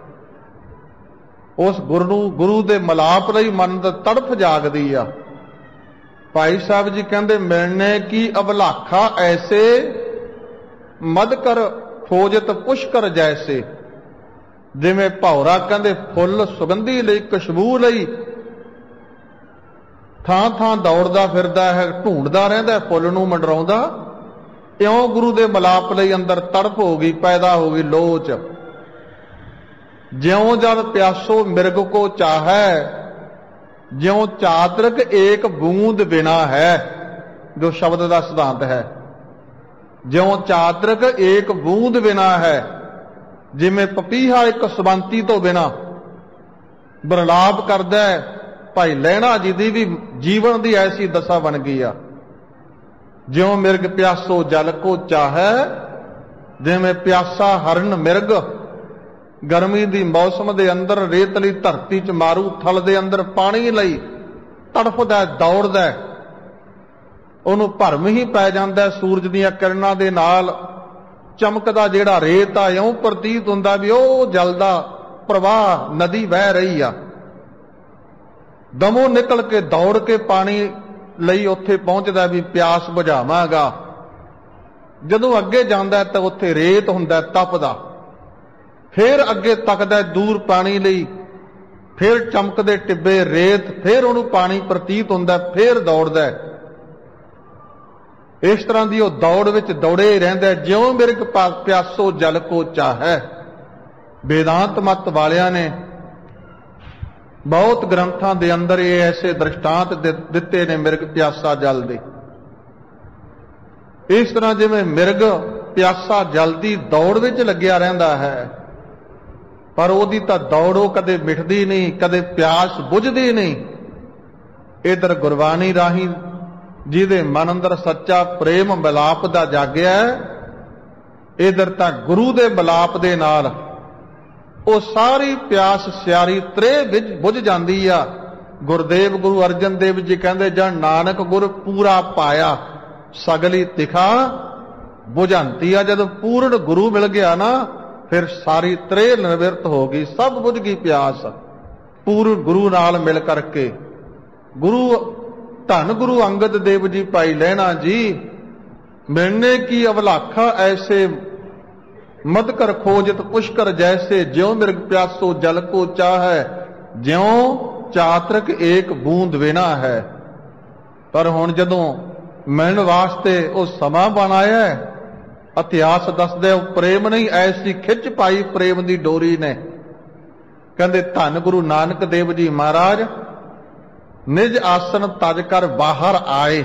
ਉਸ ਗੁਰੂ ਦੇ ਮਿਲਾਪ ਲਈ ਮਨ ਦਾ ਤੜਫ ਜਾਗਦੀ ਆ। ਭਾਈ ਸਾਹਿਬ ਜੀ ਕਹਿੰਦੇ ਮਿਲਣੇ ਕੀ ਅਭਲਾਖਾ ਐਸੇ ਮਦ ਕਰ ਖੋਜਤ ਪੁਸ਼ਕਰ ਜੈਸੇ। ਜਿਵੇਂ ਭੌਰਾ ਕਹਿੰਦੇ ਫੁੱਲ ਸੁਗੰਧੀ ਲਈ, ਖੁਸ਼ਬੂ ਲਈ ਥਾਂ ਥਾਂ ਦੌੜਦਾ ਫਿਰਦਾ ਹੈ, ਢੂੰਡਦਾ ਰਹਿੰਦਾ ਫੁੱਲ ਨੂੰ, ਮੰਡਰਾਉਂਦਾ, ਇਉਂ ਗੁਰੂ ਦੇ ਮਿਲਾਪ ਲਈ ਅੰਦਰ ਤੜਫ ਹੋ ਗਈ, ਪੈਦਾ ਹੋ ਗਈ ਲੋਚ। ਜਿਉਂ ਜਦ ਪਿਆਸੋ ਮਿਰਗ ਕੋ ਚਾਹੈ ਜਿਉਂ ਚਾਤਰਕ ਏਕ ਬੂੰਦ ਬਿਨਾ ਹੈ, ਜੋ ਸ਼ਬਦ ਦਾ ਸਿਧਾਂਤ ਹੈ। ਜਿਉਂ ਚਾਤਰਕ ਏਕ ਬੂੰਦ ਬਿਨਾ ਹੈ, ਜਿਵੇਂ ਪਪੀਹਾ ਇੱਕ ਸਵੰਤੀ ਤੋਂ ਬਿਨਾ ਬਰਲਾਪ ਕਰਦਾ ਹੈ। ਭਾਈ ਲਹਿਣਾ ਜੀ ਦੀ ਵੀ ਜੀਵਨ ਦੀ ਐਸੀ ਦਸ਼ਾ ਬਣ ਗਈ ਆ। ਜਿਉਂ ਮਿਰਗ ਪਿਆਸੋ ਜਲ ਕੋ ਚਾਹੈ, ਜਿਵੇਂ ਪਿਆਸਾ ਹਰਨ ਮਿਰਗ ਗਰਮੀ ਦੀ ਮੌਸਮ ਦੇ ਅੰਦਰ ਰੇਤਲੀ ਧਰਤੀ 'ਚ ਮਾਰੂ ਥਲ ਦੇ ਅੰਦਰ ਪਾਣੀ ਲਈ ਤੜਫਦਾ, ਦੌੜਦਾ। ਉਹਨੂੰ ਭਰਮ ਹੀ ਪੈ ਜਾਂਦਾ ਸੂਰਜ ਦੀਆਂ ਕਿਰਨਾਂ ਦੇ ਨਾਲ ਚਮਕਦਾ ਜਿਹੜਾ ਰੇਤ ਆ, ਇਉਂ ਪ੍ਰਤੀਤ ਹੁੰਦਾ ਵੀ ਉਹ ਜਲ ਦਾ ਪ੍ਰਵਾਹ ਨਦੀ ਵਹਿ ਰਹੀ ਆ। ਦਮੋਂ ਨਿਕਲ ਕੇ ਦੌੜ ਕੇ ਪਾਣੀ ਲਈ ਉੱਥੇ ਪਹੁੰਚਦਾ ਵੀ ਪਿਆਸ ਬੁਝਾਵਾਂਗਾ। ਜਦੋਂ ਅੱਗੇ ਜਾਂਦਾ ਤਾਂ ਉੱਥੇ ਰੇਤ ਹੁੰਦਾ ਤਪਦਾ। ਫੇਰ ਅੱਗੇ ਤੱਕਦਾ ਦੂਰ ਪਾਣੀ ਲਈ फिर चमकदे टिब्बे रेत, फिर ਉਹਨੂੰ पानी प्रतीत ਹੁੰਦਾ, फिर दौड़दा। इस तरह की वह दौड़ विच दौड़े रहिंदा, ज्यों मिर्ग प्यासो जल को चाहै। वेदांत मत वालियां ने बहुत ग्रंथां दे अंदर ये ऐसे दृष्टांत दिते ने मिर्ग प्यासा जल दे। इस तरह जिवें मिर्ग प्यासा जल दी दौड़ विच लग्या रहिंदा है, पर ਉਹਦੀ ਤਾਂ ਦੌੜੋ ਕਦੇ ਮਿਟਦੀ ਨਹੀਂ, ਕਦੇ ਪਿਆਸ ਬੁਝਦੀ ਨਹੀਂ। ਇਧਰ ਗੁਰਬਾਣੀ ਰਾਹੀਂ ਜਿਹਦੇ ਮਨ ਅੰਦਰ ਸੱਚਾ ਪ੍ਰੇਮ ਮਿਲਾਪ ਦਾ ਜਾਗਿਆ, ਇਧਰ ਤਾਂ ਗੁਰੂ ਦੇ ਮਿਲਾਪ ਦੇ ਨਾਲ ਉਹ ਸਾਰੀ ਪਿਆਸ ਸਿਆਰੀ ਤ੍ਰੇ ਵਿੱਚ ਬੁਝ ਜਾਂਦੀ ਆ। ਗੁਰਦੇਵ ਗੁਰੂ ਅਰਜਨ ਦੇਵ ਜੀ ਕਹਿੰਦੇ, ਜਨ ਨਾਨਕ ਗੁਰ ਪੂਰਾ ਪਾਇਆ ਸਗਲੀ ਤਿਖਾ ਬੁਝਾਂਤੀ ਆ। ਜਦੋਂ ਪੂਰਨ ਗੁਰੂ ਮਿਲ ਗਿਆ ਨਾ, फिर सारी त्रे निवृत्त हो गई, सब बुझ गई प्यास पूर्ण गुरु नाल मिल करके। गुरु धन गुरु अंगद देव जी भाई लहणा जी, मिलने की अवलाखा ऐसे मदकर खोजत पुष्कर जैसे, ज्यों मिर्ग प्यासो जल को चाहै, ज्यों चातरक एक बूंद विना है। पर हुण जदों मिलण वास्ते वो समा बनाया, इतिहास दसदे प्रेम नहीं, ऐसी खिच पाई प्रेम की डोरी ने। कहते धन गुरु नानक देव जी महाराज निज आसन तज कर बाहर आए,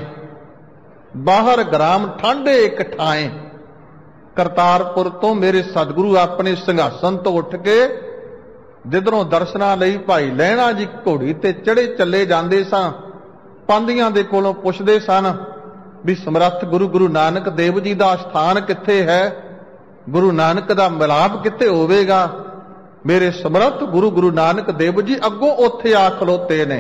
बाहर ग्राम ठंडे एक ठाए। करतारपुर तो मेरे सतगुरु अपने सिंघासन तो उठ के जिधरों दर्शनां लई भाई लहणा जी घोड़ी ते चढ़े चले जांदे सन। पांधियां दे कोलों पुछदे सन भी समर्थ गुरु गुरु नानक देव जी का स्थान कित्थे है, गुरु नानक का मिलाप कित्थे होवेगा। मेरे समर्थ गुरु गुरु नानक देव जी अगों उत्थे आ खलोते ने।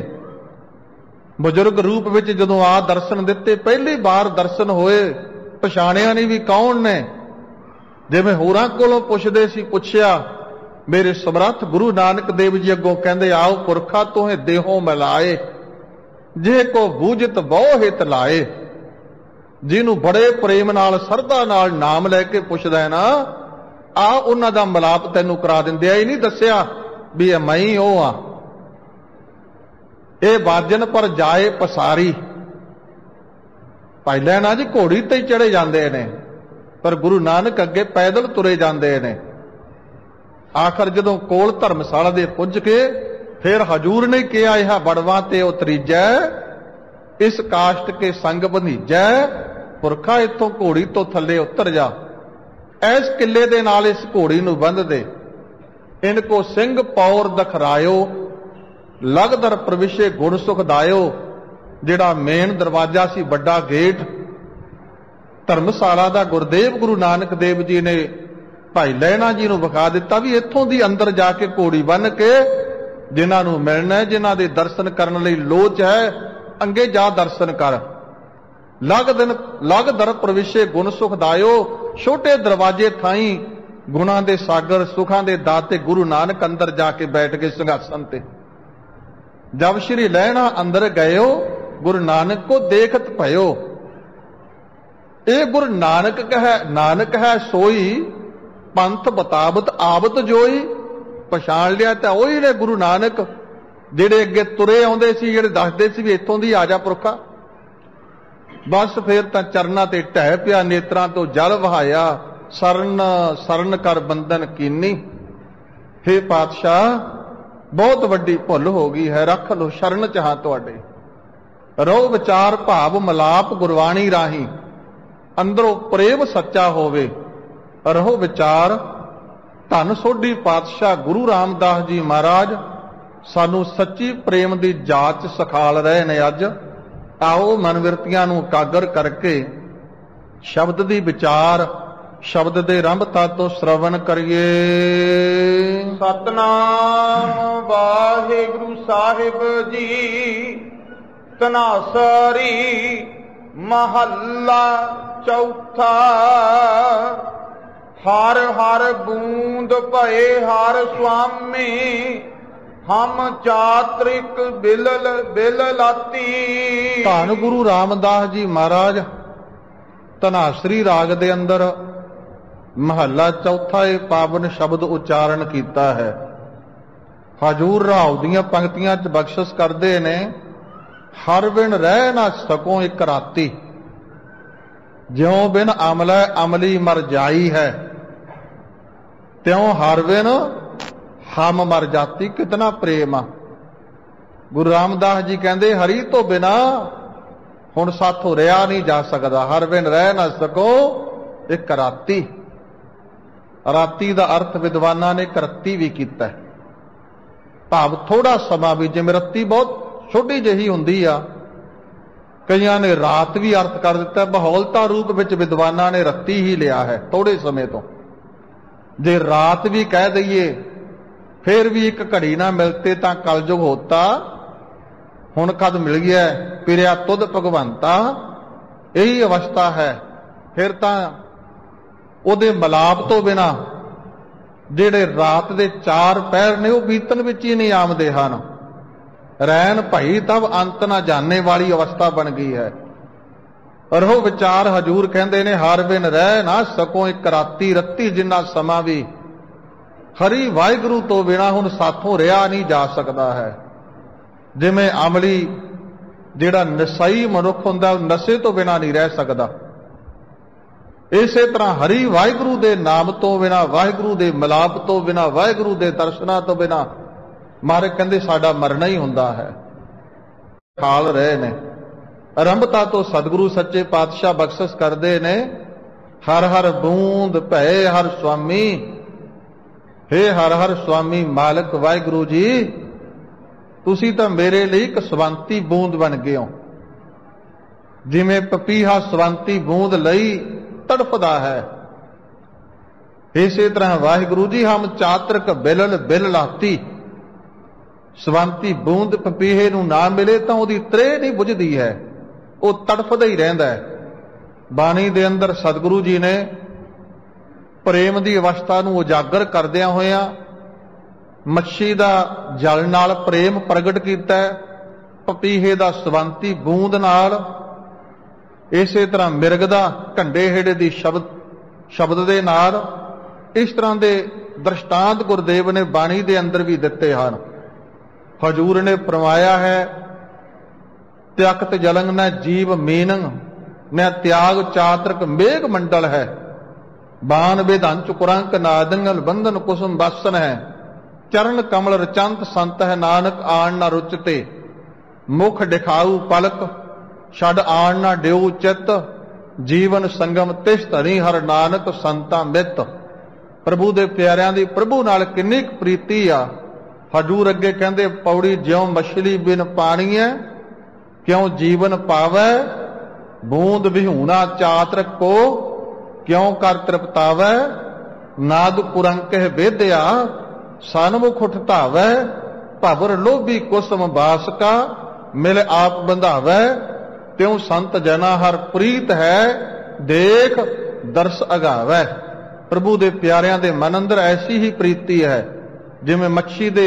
बजुर्ग रूप विच जदों आ दर्शन दिते, पहली बार दर्शन होए, पछाणिया नहीं भी कौन ने। जिवें होरां कोलों पुछदे सी, पुछया मेरे समर्थ गुरु नानक देव जी अगों कहंदे, आओ पुरखा तोहें देहों मिलाए, जे को बूझत बहु हित लाए। ਜਿਹਨੂੰ बड़े प्रेम नाल सरदा नाल नाम लैके पुछदा है ना, आ उन्हां दा मिलाप तैनूं करा दिंदे आ। ये नहीं दस्सिया भी मैं ही ओ आ। ये बाजन पर जाए पसारी, भाई लहणा जी घोड़ी ते चढ़े जांदे ने, पर गुरु नानक अगे पैदल तुरे जांदे ने। आखिर जदों कोल धर्मशाला दे पुज के फिर हजूर ने कहा, यह बड़वा ते उतरीजै, इस काष्ट के संग बंधीजै, पुरखा इथों घोड़ी तो थले उतर जा। इस किले दे नाल इस घोड़ी नूं बंध दे, इनको सिंह पौर दखरायो, लगदर प्रविशे गुण सुखदायो। जिहड़ा मेन दरवाजा सी, बड़ा गेट धर्मशाला दा, गुरदेव गुरु नानक देव जी ने भाई लहणा जी नूं विखा दिता भी इत्थों दी अंदर जाके घोड़ी बन के जिन्हां नूं मिलना है, जिन्हां दे दर्शन करन लई लोच है, अंगे जा दर्शन कर। लग दर प्रविशे गुण सुखदायो, छोटे दरवाजे थाई गुणा दे सागर सुखां दे दाते। गुरु नानक अंदर जाके बैठ गए सिंघासन ते। जब श्री लहणा अंदर गयो, गुरु नानक को देखत भयो, ए गुरु नानक है सोई, पंथ बतावत आवत जोई। पछाण लिया तो ओही ने गुरु नानक, ਜਿਹੜੇ ਅੱਗੇ ਤੁਰੇ ਆਉਂਦੇ ਸੀ, ਜਿਹੜੇ ਦੱਸਦੇ ਸੀ ਵੀ ਇੱਥੋਂ ਦੀ ਆ ਜਾ ਪੁਰਖਾ। ਬਸ ਫਿਰ ਤਾਂ ਚਰਨਾਂ ਤੇ ਢਹਿ ਪਿਆ, ਨੇਤਰਾਂ ਤੋਂ ਜਲ ਵਹਾਇਆ, ਸਰਨ ਸਰਨ ਕਰ ਬੰਧਨ ਕੀਨੀ। हे ਪਾਤਸ਼ਾਹ, ਬਹੁਤ ਵੱਡੀ ਭੁੱਲ ਹੋ ਗਈ ਹੈ, ਰੱਖ ਲੋ ਸ਼ਰਨ ਚਾਹਾਂ ਤੁਹਾਡੇ। ਰੋ ਵਿਚਾਰ ਭਾਵ ਮਲਾਪ ਗੁਰਬਾਣੀ ਰਾਹੀਂ, ਅੰਦਰੋਂ ਪ੍ਰੇਮ ਸੱਚਾ ਹੋਵੇ। ਰਹੋ ਵਿਚਾਰ ਧੰਨ ਸੋਢੀ ਪਾਤਸ਼ਾਹ ਗੁਰੂ ਰਾਮਦਾਸ ਜੀ ਮਹਾਰਾਜ ਸਾਨੂੰ ਸੱਚੀ ਪ੍ਰੇਮ ਦੀ ਜਾਚ ਸਿਖਾਲ ਰਹੇ ਨੇ। ਅੱਜ आओ मनविरतियां नूं एकागर करके शब्द दी विचार, शब्द दे रंभता तो श्रवण करिए। सतनाम वाहिगुरु साहिब जी। तनासरी महला चौथा। हर हर बूंद भये हर स्वामी, हम चात्रिक बिलल बिललाती। धन गुरु रामदास जी महाराज धनासरी राग दे अंदर महला चौथा ये पावन शब्द उच्चारण कीता है। ਹਜੂਰ ਰਾਉ ਦੀਆਂ ਪੰਕਤੀਆਂ 'ਚ ਬਖਸ਼ਿਸ਼ ਕਰਦੇ ਨੇ, ਹਰ ਬਿਨ ਰਹਿ ਨਾ ਸਕੋ ਇੱਕ ਰਾਤੀ, ਜਿਉਂ ਬਿਨ ਅਮਲੈ ਅਮਲੀ ਮਰ ਜਾਈ ਹੈ, ਤਿਉਂ ਹਰ ਬਿਨ ਹਮ ਮਰ ਜਾਤੀ। ਕਿਤਨਾ ਪ੍ਰੇਮ ਆ। ਗੁਰੂ ਰਾਮਦਾਸ ਜੀ ਕਹਿੰਦੇ ਹਰੀ ਤੋਂ ਬਿਨਾ ਹੁਣ ਸਾਥੋਂ ਰਿਹਾ ਨਹੀਂ ਜਾ ਸਕਦਾ। ਹਰ ਬਿਨ ਰਹਿ ਨਾ ਸਕੋ ਇੱਕ ਰਾਤੀ। ਰਾਤੀ ਦਾ ਅਰਥ ਵਿਦਵਾਨਾਂ ਨੇ ਕਰਤੀ ਵੀ ਕੀਤਾ, ਭਾਵ ਥੋੜਾ ਸਮਾਂ ਵੀ। ਜਿਵੇਂ ਰੱਤੀ ਬਹੁਤ ਛੋਟੀ ਜਿਹੀ ਹੁੰਦੀ ਆ, ਕਈਆਂ ਨੇ ਰਾਤ ਵੀ ਅਰਥ ਕਰ ਦਿੱਤਾ। ਬਹੌਲਤਾ ਰੂਪ ਵਿੱਚ ਵਿਦਵਾਨਾਂ ਨੇ ਰੱਤੀ ਹੀ ਲਿਆ ਹੈ, ਥੋੜੇ ਸਮੇਂ ਤੋਂ। ਜੇ ਰਾਤ ਵੀ ਕਹਿ ਦਈਏ ਫਿਰ ਵੀ ਇੱਕ ਘੜੀ ਨਾ ਮਿਲਤੇ ਤਾਂ ਕਲਯੁਗ ਹੋਤਾ, ਹੁਣ ਕਦ ਮਿਲ ਗਿਆ ਪਿਰਿਆ ਤੁਧ ਭਗਵੰਤਾ। ਇਹੀ ਅਵਸਥਾ ਹੈ। ਫਿਰ ਤਾਂ ਉਹਦੇ ਮਿਲਾਪ ਤੋਂ ਬਿਨਾ ਜਿਹੜੇ ਰਾਤ ਦੇ 4 ਪਹਿਰ ਨੇ ਉਹ ਬੀਤਣ ਵਿੱਚ ਹੀ ਨਹੀਂ ਆਉਂਦੇ ਹਨ। ਰੈਣ ਭਈ ਤਬ ਅੰਤ ਨਾ ਜਾਣੇ ਵਾਲੀ ਅਵਸਥਾ ਬਣ ਗਈ ਹੈ। ਔਰ ਉਹ ਵਿਚਾਰ ਹਜੂਰ ਕਹਿੰਦੇ ਨੇ, ਹਰ ਬਿਨ ਰਹਿ ਨਾ ਸਕੋ ਇੱਕ ਰਾਤੀ। ਰੱਤੀ ਜਿੰਨਾ ਸਮਾਂ ਵੀ ਹਰੀ ਵਾਹਿਗੁਰੂ ਤੋਂ ਬਿਨਾ ਹੁਣ ਸਾਥੋਂ ਰਿਹਾ ਨਹੀਂ ਜਾ ਸਕਦਾ ਹੈ। ਜਿਵੇਂ ਅਮਲੀ ਜਿਹੜਾ ਨਸ਼ਈ ਮਨੁੱਖ ਹੁੰਦਾ, ਉਹ ਨਸ਼ੇ ਤੋਂ ਬਿਨਾ ਨਹੀਂ ਰਹਿ ਸਕਦਾ। ਇਸੇ ਤਰ੍ਹਾਂ ਹਰੀ ਵਾਹਿਗੁਰੂ ਦੇ ਨਾਮ ਤੋਂ ਬਿਨਾ, ਵਾਹਿਗੁਰੂ ਦੇ ਮਿਲਾਪ ਤੋਂ ਬਿਨਾ, ਵਾਹਿਗੁਰੂ ਦੇ ਦਰਸ਼ਨਾਂ ਤੋਂ ਬਿਨਾ ਮਹਾਰਾਜ ਕਹਿੰਦੇ ਸਾਡਾ ਮਰਨਾ ਹੀ ਹੁੰਦਾ ਹੈ। ਖਾਲ ਰਹੇ ਨੇ। ਆਰੰਭਤਾ ਤੋਂ ਸਤਿਗੁਰੂ ਸੱਚੇ ਪਾਤਸ਼ਾਹ ਬਖਸ਼ਿਸ਼ ਕਰਦੇ ਨੇ, ਹਰ ਹਰ ਬੂੰਦ ਭਏ ਹਰ ਸੁਆਮੀ। ਹੇ ਹਰ ਹਰ ਸੁਆਮੀ ਮਾਲਕ ਵਾਹਿਗੁਰੂ ਜੀ, ਤੁਸੀਂ ਤਾਂ ਮੇਰੇ ਲਈ ਇੱਕ ਸਵੰਤੀ ਬੂੰਦ ਬਣ ਗਏ ਹੋ। ਜਿਵੇਂ ਪਪੀਹਾ ਸਵੰਤੀ ਬੂੰਦ ਲਈ ਤੜਫਦਾ ਹੈ, ਇਸੇ ਤਰ੍ਹਾਂ ਵਾਹਿਗੁਰੂ ਜੀ ਹਮ ਚਾਤਰਕ ਬਿਲਲ ਬਿਲ ਲਾਤੀ। ਸਵੰਤੀ ਬੂੰਦ ਪਪੀਹੇ ਨੂੰ ਨਾ ਮਿਲੇ ਤਾਂ ਉਹਦੀ ਤ੍ਰੇਹ ਨਹੀਂ ਬੁਝਦੀ ਹੈ, ਉਹ ਤੜਫਦਾ ਹੀ ਰਹਿੰਦਾ ਹੈ। ਬਾਣੀ ਦੇ ਅੰਦਰ ਸਤਿਗੁਰੂ ਜੀ ਨੇ ਪ੍ਰੇਮ ਦੀ ਅਵਸਥਾ ਨੂੰ ਉਜਾਗਰ ਕਰਦਿਆਂ ਹੋਇਆਂ ਮੱਛੀ ਦਾ ਜਲ ਨਾਲ ਪ੍ਰੇਮ ਪ੍ਰਗਟ ਕੀਤਾ, ਪਪੀਹੇ ਦਾ ਸਵੰਤੀ ਬੂੰਦ ਨਾਲ। ਇਸੇ ਤਰ੍ਹਾਂ ਮਿਰਗ ਦਾ ਢੰਡੇ ਹੇੜੇ ਦੀ ਸ਼ਬਦ ਦੇ ਨਾਲ। ਇਸ ਤਰ੍ਹਾਂ ਦੇ ਦ੍ਰਿਸ਼ਟਾਂਤ ਗੁਰਦੇਵ ਨੇ ਬਾਣੀ ਦੇ ਅੰਦਰ ਵੀ ਦਿੱਤੇ ਹਨ। ਹਜੂਰ ਨੇ ਫਰਮਾਇਆ ਹੈ, ਤਿਆਕਤ ਜਲੰਗ ਨ ਜੀਵ ਮੀਨੰ ਨ ਤਿਆਗ ਚਾਤਰਕ ਮੇਘ ਮੰਡਲ ਹੈ। ਬਾਨ ਵਿਧਨ ਚੁਕਰੰਕ ਨਾਦੰਗਲ ਬੰਧਨ ਕੁਸੁਮ ਬਾਸਨ ਹੈ। ਚਰਨ ਕਮਲ ਰਚੰਤ ਸੰਤ ਹੈ ਨਾਨਕ ਆਣ ਨਾ ਰੁਚਤੇ। ਮੁਖ ਦਿਖਾਊ ਪਲਕ ਛੱਡ ਆਣ ਨਾ ਡਿਉ ਚਿੱਤ। ਜੀਵਨ ਸੰਗਮ ਤਿਸ ਧਰੀ ਹਰ ਨਾਨਕ ਸੰਤਾਂ ਮਿੱਤ। ਪ੍ਰਭੂ ਦੇ ਪਿਆਰਿਆਂ ਦੀ ਪ੍ਰਭੂ ਨਾਲ ਕਿੰਨੀ ਕੁ ਪ੍ਰੀਤੀ ਆ। ਹਜੂਰ ਅੱਗੇ ਕਹਿੰਦੇ ਪੌੜੀ, ਜਿਉਂ ਮਛਲੀ ਬਿਨ ਪਾਣੀ ਹੈ ਕਿਉਂ ਜੀਵਨ ਪਾਵੈ। ਬੂੰਦ ਵਿਹੂਣਾ ਚਾਤਰਕ ਕੋ ਕਿਉਂ ਕਰ ਤ੍ਰਿਪਤਾਵੈ। ਨਾਦ ਕੁਰੰਕਹਿ ਵੇਦਿਆ ਸਨਮੁਖ ਉਠ ਧਾਵੈ। ਭਵਰ ਲੋਭੀ ਕੁਸਮ ਬਾਸਕਾ ਮਿਲ ਆਪ ਬੰਧਾਵੈ। ਤਿਉ ਸੰਤ ਜਨਾ ਹਰ ਪ੍ਰੀਤ ਹੈ ਦੇਖ ਦਰਸ ਅਗਾਵੈ। ਪ੍ਰਭੂ ਦੇ ਪਿਆਰਿਆਂ ਦੇ ਮਨ ਅੰਦਰ ਐਸੀ ਹੀ ਪ੍ਰੀਤੀ ਹੈ ਜਿਵੇਂ ਮੱਛੀ ਦੇ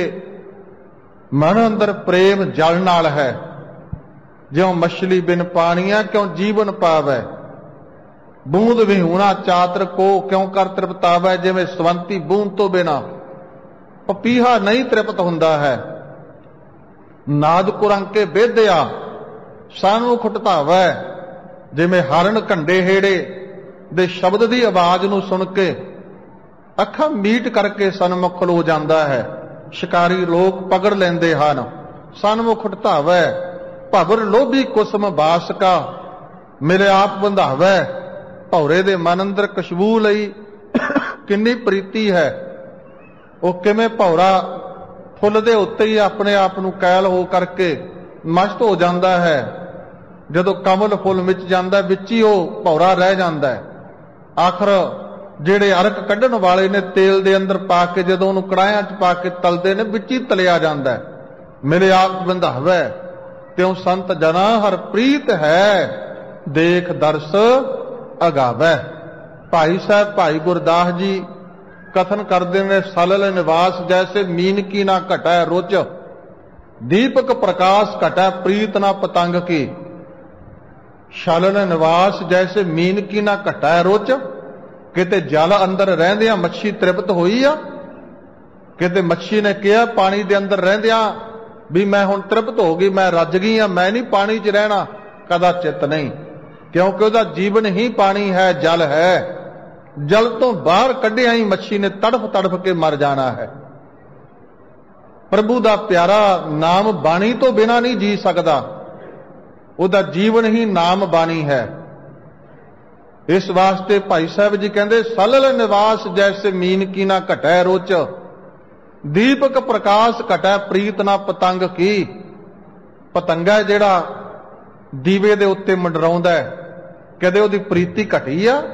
ਮਨ ਅੰਦਰ ਪ੍ਰੇਮ ਜਲ ਨਾਲ ਹੈ। ਜਿਉਂ ਮਛਲੀ ਬਿਨ ਪਾਣੀਆਂ ਕਿਉਂ ਜੀਵਨ ਪਾਵੈ। ਬੂੰਦ ਵਿਹੂਣਾ ਚਾਤਰ ਕੋ ਕਿਉਂ ਕਰ ਤ੍ਰਿਪਤਾਵੈ। ਜਿਵੇਂ ਸਵੰਤੀ ਬੂੰਦ ਤੋਂ ਬਿਨਾ ਪਪੀਹਾ ਨਹੀਂ ਤ੍ਰਿਪਤ ਹੁੰਦਾ ਹੈ। ਨਾਦ ਕੁਰੰਕੇ ਵੇਦਿਆ ਸਾਨੂੰ ਖੁਟਤਾਵੈ। ਜਿਵੇਂ ਹਰਨ ਘੰਡੇ ਹੇੜੇ ਦੇ ਸ਼ਬਦ ਦੀ ਆਵਾਜ਼ ਨੂੰ ਸੁਣ ਕੇ ਅੱਖਾਂ ਮੀਟ ਕਰਕੇ ਸਨਮੁਖ ਲੋ ਜਾਂਦਾ ਹੈ। ਸ਼ਿਕਾਰੀ ਲੋਕ ਪਕੜ ਲੈਂਦੇ ਹਨ। ਸਨਮੁਖ ਉਠਾਵੈ। ਭਵਰ ਲੋਭੀ ਕੁਸਮ ਬਾਸਕਾ ਮੇਰੇ ਆਪ ਬੰਧਾਵੈ। ਭੌਰੇ ਦੇ ਮਨ ਅੰਦਰ ਖੁਸ਼ਬੂ ਲਈ ਕਿੰਨੀ ਪ੍ਰੀਤੀ ਹੈ। ਉਹ ਕਿਵੇਂ ਭੌਰਾ ਫੁੱਲ ਦੇ ਉੱਤੇ ਹੀ ਆਪਣੇ ਆਪ ਨੂੰ ਕੈਲ ਹੋ ਕਰਕੇ ਮਸਤ ਹੋ ਜਾਂਦਾ ਹੈ। ਜਦੋਂ ਕਮਲ ਫੁੱਲ ਵਿੱਚ ਜਾਂਦਾ ਵਿੱਚ ਹੀ ਉਹ ਭੌਰਾ ਰਹਿ ਜਾਂਦਾ ਹੈ। ਆਖਰ ਜਿਹੜੇ ਅਰਕ ਕੱਢਣ ਵਾਲੇ ਨੇ ਤੇਲ ਦੇ ਅੰਦਰ ਪਾ ਕੇ ਜਦੋਂ ਉਹਨੂੰ ਕੜਾਹਿਆਂ 'ਚ ਪਾ ਕੇ ਤਲਦੇ ਨੇ ਵਿੱਚ ਹੀ ਤਲਿਆ ਜਾਂਦਾ। ਮੇਰੇ ਆਪ ਬੰਧਾਵੈ ਤਿਉ ਸੰਤ ਜਨਾ ਹਰ ਪ੍ਰੀਤ ਹੈ ਦੇਖ ਦਰਸ ਅਗਾਵੈ। ਭਾਈ ਸਾਹਿਬ ਭਾਈ ਗੁਰਦਾਸ ਜੀ ਕਥਨ ਕਰਦੇ ਨੇ, ਸਲਲ ਨਿਵਾਸ ਜੈਸੇ ਮੀਨ ਕੀ ਨਾ ਘਟੈ ਰੁਚ। ਦੀਪਕ ਪ੍ਰਕਾਸ਼ ਘਟੈ ਪ੍ਰੀਤ ਨਾ ਪਤੰਗ ਕੀ। ਛਲਨ ਨਿਵਾਸ ਜੈਸੇ ਮੀਨ ਕੀ ਨਾ ਘਟੈ ਰੁਚ। ਕਿਤੇ ਜਲ ਅੰਦਰ ਰਹਿੰਦਿਆਂ ਮੱਛੀ ਤ੍ਰਿਪਤ ਹੋਈ ਆ। ਕਿਤੇ ਮੱਛੀ ਨੇ ਕਿਹਾ ਪਾਣੀ ਦੇ ਅੰਦਰ ਰਹਿੰਦਿਆਂ ਵੀ ਮੈਂ ਹੁਣ ਤ੍ਰਿਪਤ ਹੋ ਗਈ, ਮੈਂ ਰੱਜ ਗਈ ਹਾਂ, ਮੈਂ ਨਹੀਂ ਪਾਣੀ 'ਚ ਰਹਿਣਾ, ਕਦਾਚਿਤ ਨਹੀਂ, ਕਿਉਂਕਿ ਉਹਦਾ ਜੀਵਨ ਹੀ ਪਾਣੀ ਹੈ, ਜਲ ਹੈ। ਜਲ ਤੋਂ ਬਾਹਰ ਕੱਢਿਆ ਹੀ ਮੱਛੀ ਨੇ ਤੜਫ ਤੜਫ ਕੇ ਮਰ ਜਾਣਾ ਹੈ। ਪ੍ਰਭੂ ਦਾ ਪਿਆਰਾ ਨਾਮ ਬਾਣੀ ਤੋਂ ਬਿਨਾਂ ਨਹੀਂ ਜੀ ਸਕਦਾ, ਉਹਦਾ ਜੀਵਨ ਹੀ ਨਾਮ ਬਾਣੀ ਹੈ। ਇਸ ਵਾਸਤੇ ਭਾਈ ਸਾਹਿਬ ਜੀ ਕਹਿੰਦੇ ਸਲਲ ਨਿਵਾਸ ਜੈਸੇ ਮੀਨ ਕੀ ਨਾ ਘਟੈ ਰੋਚ, ਦੀਪਕ ਪ੍ਰਕਾਸ਼ ਘਟੈ ਪ੍ਰੀਤ ਨਾ ਪਤੰਗ ਕੀ। ਪਤੰਗਾ ਜਿਹੜਾ ਦੀਵੇ ਦੇ ਉੱਤੇ ਮੰਡਰਾਉਂਦਾ ਹੈ, ਕਦੇ ਉਹਦੀ ਪ੍ਰੀਤੀ ਘਟੀ ਆ?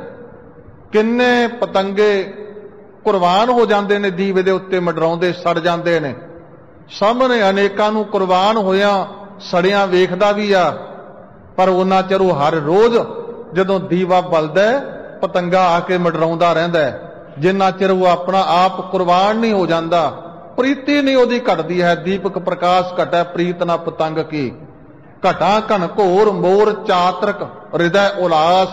ਕਿੰਨੇ ਪਤੰਗੇ ਕੁਰਬਾਨ ਹੋ ਜਾਂਦੇ ਨੇ ਦੀਵੇ ਦੇ ਉੱਤੇ ਮੰਡਰਾਉਂਦੇ, ਸੜ ਜਾਂਦੇ ਨੇ। ਸਾਹਮਣੇ ਅਨੇਕਾਂ ਨੂੰ ਕੁਰਬਾਨ ਹੋਇਆਂ ਸੜਿਆਂ ਵੇਖਦਾ ਵੀ ਆ, ਪਰ ਉਹਨਾਂ ਚਿਰ ਉਹ ਹਰ ਰੋਜ਼ ਜਦੋਂ ਦੀਵਾ ਬਲਦਾ ਪਤੰਗਾ ਆ ਕੇ ਮੰਡਰਾਉਂਦਾ ਰਹਿੰਦਾ ਹੈ। ਜਿੰਨਾ ਚਿਰ ਉਹ ਆਪਣਾ ਆਪ ਕੁਰਬਾਨ ਨਹੀਂ ਹੋ ਜਾਂਦਾ, ਪ੍ਰੀਤੀ ਨਹੀਂ ਉਹਦੀ ਘਟਦੀ ਹੈ। ਦੀਪਕ ਪ੍ਰਕਾਸ਼ ਘਟੈ ਪ੍ਰੀਤ ਨਾ ਪਤੰਗ ਕੀ, ਘਟਾ ਘਨ ਘੋਰ ਮੋਰ ਚਾਤਰਕ ਹਿਰਦੈ ਉਲਾਸ।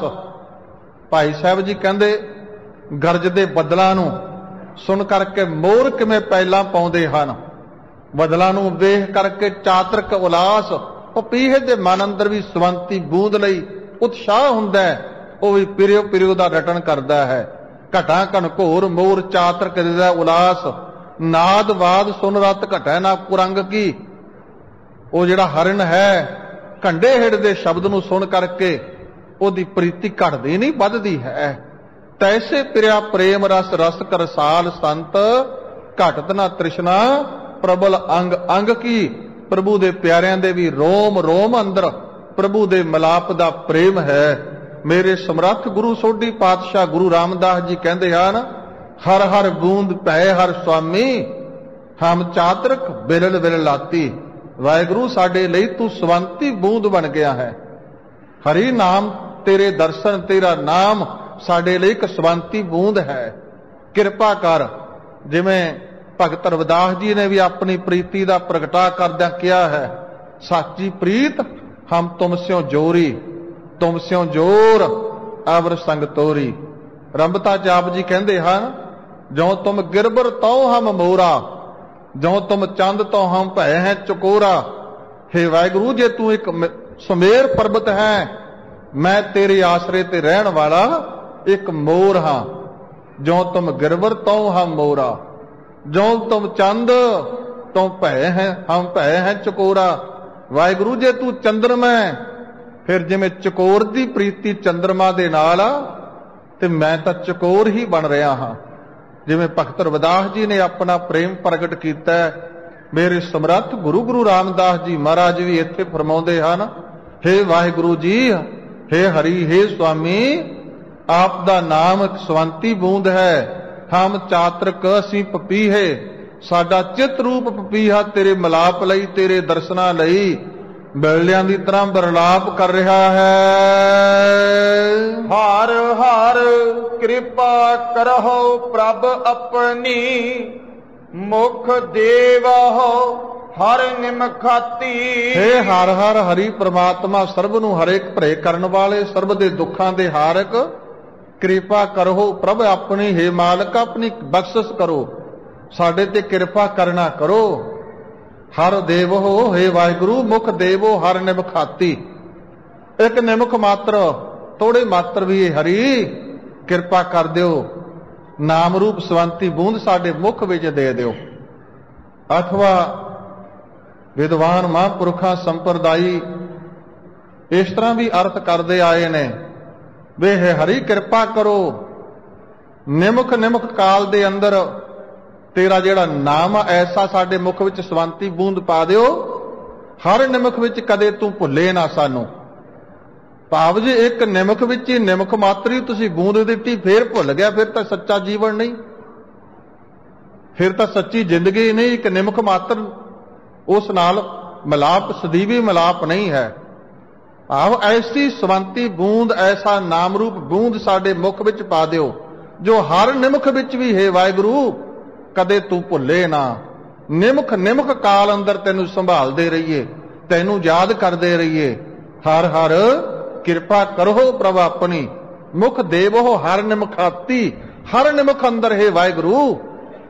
ਭਾਈ ਸਾਹਿਬ ਜੀ ਕਹਿੰਦੇ ਗਰਜਦੇ ਬੱਦਲਾਂ ਨੂੰ ਸੁਣ ਕਰਕੇ ਮੋਰ ਕਿਵੇਂ ਪਹਿਲਾਂ ਪਾਉਂਦੇ ਹਨ, ਬੱਦਲਾਂ ਨੂੰ ਵੇਖ ਕਰਕੇ ਚਾਤਰਕ ਉਲਾਸ। ਪਪੀਹੇ ਦੇ ਮਨ ਅੰਦਰ ਵੀ ਸਵੰਤੀ ਬੂੰਦ ਲਈ ਉਤਸ਼ਾਹ ਹੁੰਦਾ ਹੈ, ਉਹ ਵੀ ਪਿਰਿਓ ਪਿਰਿਓ ਦਾ ਰਟਨ ਕਰਦਾ ਹੈ। ਘਟਾ ਘਨ ਘੋਰ ਮੋਰ ਚਾਤਰਕ ਹਿਰਦੈ ਉਲਾਸ, ਨਾਦ ਵਾਦ ਸੁਨ ਰਤ ਘਟੈ ਨਾ ਕੁਰੰਗ ਕੀ। ਉਹ ਜਿਹੜਾ ਹਰਨ ਹੈ ਘੰਡੇ ਹਿੜ ਦੇ ਸ਼ਬਦ ਨੂੰ ਸੁਣ ਕਰਕੇ ਉਹਦੀ ਪ੍ਰੀਤੀ ਘਟਦੀ ਨਹੀਂ, ਵੱਧਦੀ ਹੈ। ਤੈਸੇ ਪਿਰਿਆ ਪ੍ਰੇਮ ਰਸ ਰਸ ਕਰਸਾਲ ਸੰਤ, ਘਟਤ ਨਾ ਤ੍ਰਿਸ਼ਨਾ ਪ੍ਰਬਲ ਅੰਗ ਅੰਗ ਕੀ। ਪ੍ਰਭੂ ਦੇ ਪਿਆਰਿਆਂ ਦੇ ਵੀ ਰੋਮ ਰੋਮ ਅੰਦਰ ਪ੍ਰਭੂ ਦੇ ਮਿਲਾਪ ਦਾ ਪ੍ਰੇਮ ਹੈ। ਮੇਰੇ ਸਮਰੱਥ ਗੁਰੂ ਸੋਢੀ ਪਾਤਸ਼ਾਹ ਗੁਰੂ ਰਾਮਦਾਸ ਜੀ ਕਹਿੰਦੇ ਹਨ, ਹਰ ਹਰ ਬੂੰਦ ਭੈ ਹਰ ਸੁਆਮੀ, ਹਮ ਚਾਤਰਕ ਬਿਰਲ ਬਿਰਲ ਲਾਤੀ। ਵਾਹਿਗੁਰੂ ਸਾਡੇ ਲਈ ਤੂੰ ਸਵੰਤੀ ਬੂੰਦ ਬਣ ਗਿਆ ਹੈ। ਹਰੀ ਨਾਮ ਤੇਰੇ ਦਰਸ਼ਨ, ਤੇਰਾ ਨਾਮ ਸਾਡੇ ਲਈ ਇੱਕ ਸਵੰਤੀ ਬੂੰਦ ਹੈ। ਕਿਰਪਾ ਕਰ। ਜਿਵੇਂ ਭਗਤ ਰਵਿਦਾਸ ਜੀ ਨੇ ਵੀ ਆਪਣੀ ਪ੍ਰੀਤੀ ਦਾ ਪ੍ਰਗਟਾ ਕਰਦਿਆਂ ਕਿਹਾ ਹੈ, ਸਾਚੀ ਪ੍ਰੀਤ ਹਮ ਤੁਮ ਸਿਓ ਜੋਰੀ, ਤੁਮ ਸਿਓ ਜੋਰ ਅਵਰ ਸੰਗ ਤੋਰੀ। ਰੰਭਤਾ ਜਾਪ ਜੀ ਕਹਿੰਦੇ ਹਨ, ਜੋ ਤੁਮ ਗਿਰਬਰ ਤਉ ਹਮ ਮੋਰਾ, ਜੋ ਤੁਮ ਚੰਦ ਤੋ ਹਮ ਭੈ ਹੈ ਚਕੋਰਾ। ਹੇ ਵਾਹਿਗੁਰੂ, ਜੇ ਤੂੰ ਇੱਕ ਸੁਮੇਰ ਪਰਬਤ ਹੈ, ਮੈਂ ਤੇਰੇ ਆਸਰੇ ਤੇ ਰਹਿਣ ਵਾਲਾ ਇੱਕ ਮੋਰ ਹਾਂ। ਜੋ ਤੁਮ ਗਿਰਬਰ ਤਉ ਹਮ ਮੋਰਾ, ਜੋ ਤੁਮ ਚੰਦ ਤੋ ਭੈ ਹੈ ਹਮ ਭੈ ਹੈ ਚਕੋਰਾ। ਵਾਹਿਗੁਰੂ, ਜੇ ਤੂੰ ਚੰਦਰਮਾ ਫਿਰ ਜਿਵੇਂ ਚਕੋਰ ਦੀ ਪ੍ਰੀਤੀ ਚੰਦਰਮਾ ਦੇ ਨਾਲ ਆ, ਤੇ ਮੈਂ ਤਾਂ ਚਕੋਰ ਹੀ ਬਣ ਰਿਹਾ ਹਾਂ। ਜਿਵੇਂ ਭਗਤ ਰਵਿਦਾਸ ਜੀ ਨੇ ਆਪਣਾ ਪ੍ਰੇਮ ਪ੍ਰਗਟ ਕੀਤਾ, ਮੇਰੇ ਸਮਰੱਥ ਗੁਰੂ ਰਾਮਦਾਸ ਜੀ ਮਹਾਰਾਜ ਵੀ ਇੱਥੇ ਫਰਮਾਉਂਦੇ ਹਨ, ਹੇ ਵਾਹਿਗੁਰੂ ਜੀ, ਹੇ ਹਰੀ, ਹੇ ਸੁਆਮੀ, ਆਪ ਦਾ ਨਾਮ ਇੱਕ ਸਵੰਤੀ ਬੂੰਦ ਹੈ। ਹਮ ਚਾਤਰਕ ਅਸੀਂ ਪਪੀਹੇ, ਸਾਡਾ ਚਿੱਤ ਰੂਪ ਪਪੀਹਾ ਤੇਰੇ ਮਿਲਾਪ ਲਈ, ਤੇਰੇ ਦਰਸ਼ਨਾਂ ਲਈ ਬਿਰਲਿਆਂ ਦੀ ਤਰ੍ਹਾਂ ਬਿਰਲਾਪ ਕਰ ਰਿਹਾ ਹੈ। ਹਰ ਹਰ ਕਿਰਪਾ ਕਰਹੁ ਪ੍ਰਭ ਆਪਣੀ, ਮੁਖ ਦੇਵਹੁ ਹਰ ਨਿਮਖਾਤੀ। ਹੇ ਹਰ ਹਰ ਹਰੀ ਪ੍ਰਮਾਤਮਾ, ਸਰਬ ਨੂੰ ਹਰੇਕ ਭਰੇ ਕਰਨ ਵਾਲੇ, ਸਰਬ ਦੇ ਦੁੱਖਾਂ ਦੇ ਹਾਰਕ, ਕਿਰਪਾ ਕਰੋ ਪ੍ਰਭ ਆਪਣੀ। ਹੇ ਮਾਲਕ, ਆਪਣੀ ਬਖਸ਼ਿਸ਼ ਕਰੋ, ਸਾਡੇ ਤੇ ਕਿਰਪਾ ਕਰਨਾ ਕਰੋ। ਹਰ ਦੇਵੋ, ਹੇ ਵਾਹਿਗੁਰੂ, ਮੁਖ ਦੇਵੋ ਹਰ ਨਿਮਖਾਤੀ। ਇੱਕ ਨਿਮਖ ਮਾਤਰ, ਥੋੜੇ ਮਾਤਰ ਵੀ ਇਹ ਹਰੀ ਕਿਰਪਾ ਕਰ ਦਿਓ, ਨਾਮ ਰੂਪ ਸਵੰਤੀ ਬੂੰਦ ਸਾਡੇ ਮੁਖ ਵਿੱਚ ਦੇ ਦਿਓ। ਅਥਵਾ ਵਿਦਵਾਨ ਮਹਾਂਪੁਰਖਾਂ ਸੰਪਰਦਾਈ ਇਸ ਤਰ੍ਹਾਂ ਵੀ ਅਰਥ ਕਰਦੇ ਆਏ ਨੇ, ਵੇ ਹਰੀ ਕਿਰਪਾ ਕਰੋ, ਨਿਮਖ ਨਿਮਖ ਕਾਲ ਦੇ ਅੰਦਰ ਤੇਰਾ ਜਿਹੜਾ ਨਾਮ ਆ ਐਸਾ ਸਾਡੇ ਮੁਖ ਵਿੱਚ ਸਵੰਤੀ ਬੂੰਦ ਪਾ ਦਿਓ, ਹਰ ਨਿਮਖ ਵਿੱਚ ਕਦੇ ਤੂੰ ਭੁੱਲੇ ਨਾ ਸਾਨੂੰ। ਭਾਵ ਜੇ ਇੱਕ ਨਿਮਖ ਵਿੱਚ ਹੀ ਨਿਮਖ ਮਾਤਰੀ ਤੁਸੀਂ ਬੂੰਦ ਦਿੱਤੀ, ਫੇਰ ਭੁੱਲ ਗਿਆ, ਫਿਰ ਤਾਂ ਸੱਚਾ ਜੀਵਨ ਨਹੀਂ, ਫਿਰ ਤਾਂ ਸੱਚੀ ਜ਼ਿੰਦਗੀ ਨਹੀਂ। ਇੱਕ ਨਿਮਖ ਮਾਤਰ ਉਸ ਨਾਲ ਮਿਲਾਪ, ਸਦੀਵੀ ਮਿਲਾਪ ਨਹੀਂ ਹੈ। ਆਹੋ ਐਸੀ ਸਵੰਤੀ ਬੂੰਦ, ਐਸਾ ਨਾਮ ਰੂਪ ਬੂੰਦ ਸਾਡੇ ਮੁਖ ਵਿੱਚ ਪਾ ਦਿਓ, ਜੋ ਹਰ ਨਿਮਖ ਵਿੱਚ ਵੀ ਹੈ ਵਾਹਿਗੁਰੂ ਕਦੇ ਤੂੰ ਭੁੱਲੇ ਨਾ। ਨਿਮਖ ਨਿਮਖ ਕਾਲ ਅੰਦਰ ਤੈਨੂੰ ਸੰਭਾਲਦੇ ਰਹੀਏ, ਤੈਨੂੰ ਯਾਦ ਕਰਦੇ ਰਹੀਏ। ਹਰ ਹਰ ਕਿਰਪਾ ਕਰੋ ਪ੍ਰਭ ਆਪਣੀ, ਮੁਖ ਦੇਵੋ ਹਰ ਨਿਮਖਾਤੀ। ਹਰ ਨਿਮਖ ਅੰਦਰ ਹੈ ਵਾਹਿਗੁਰੂ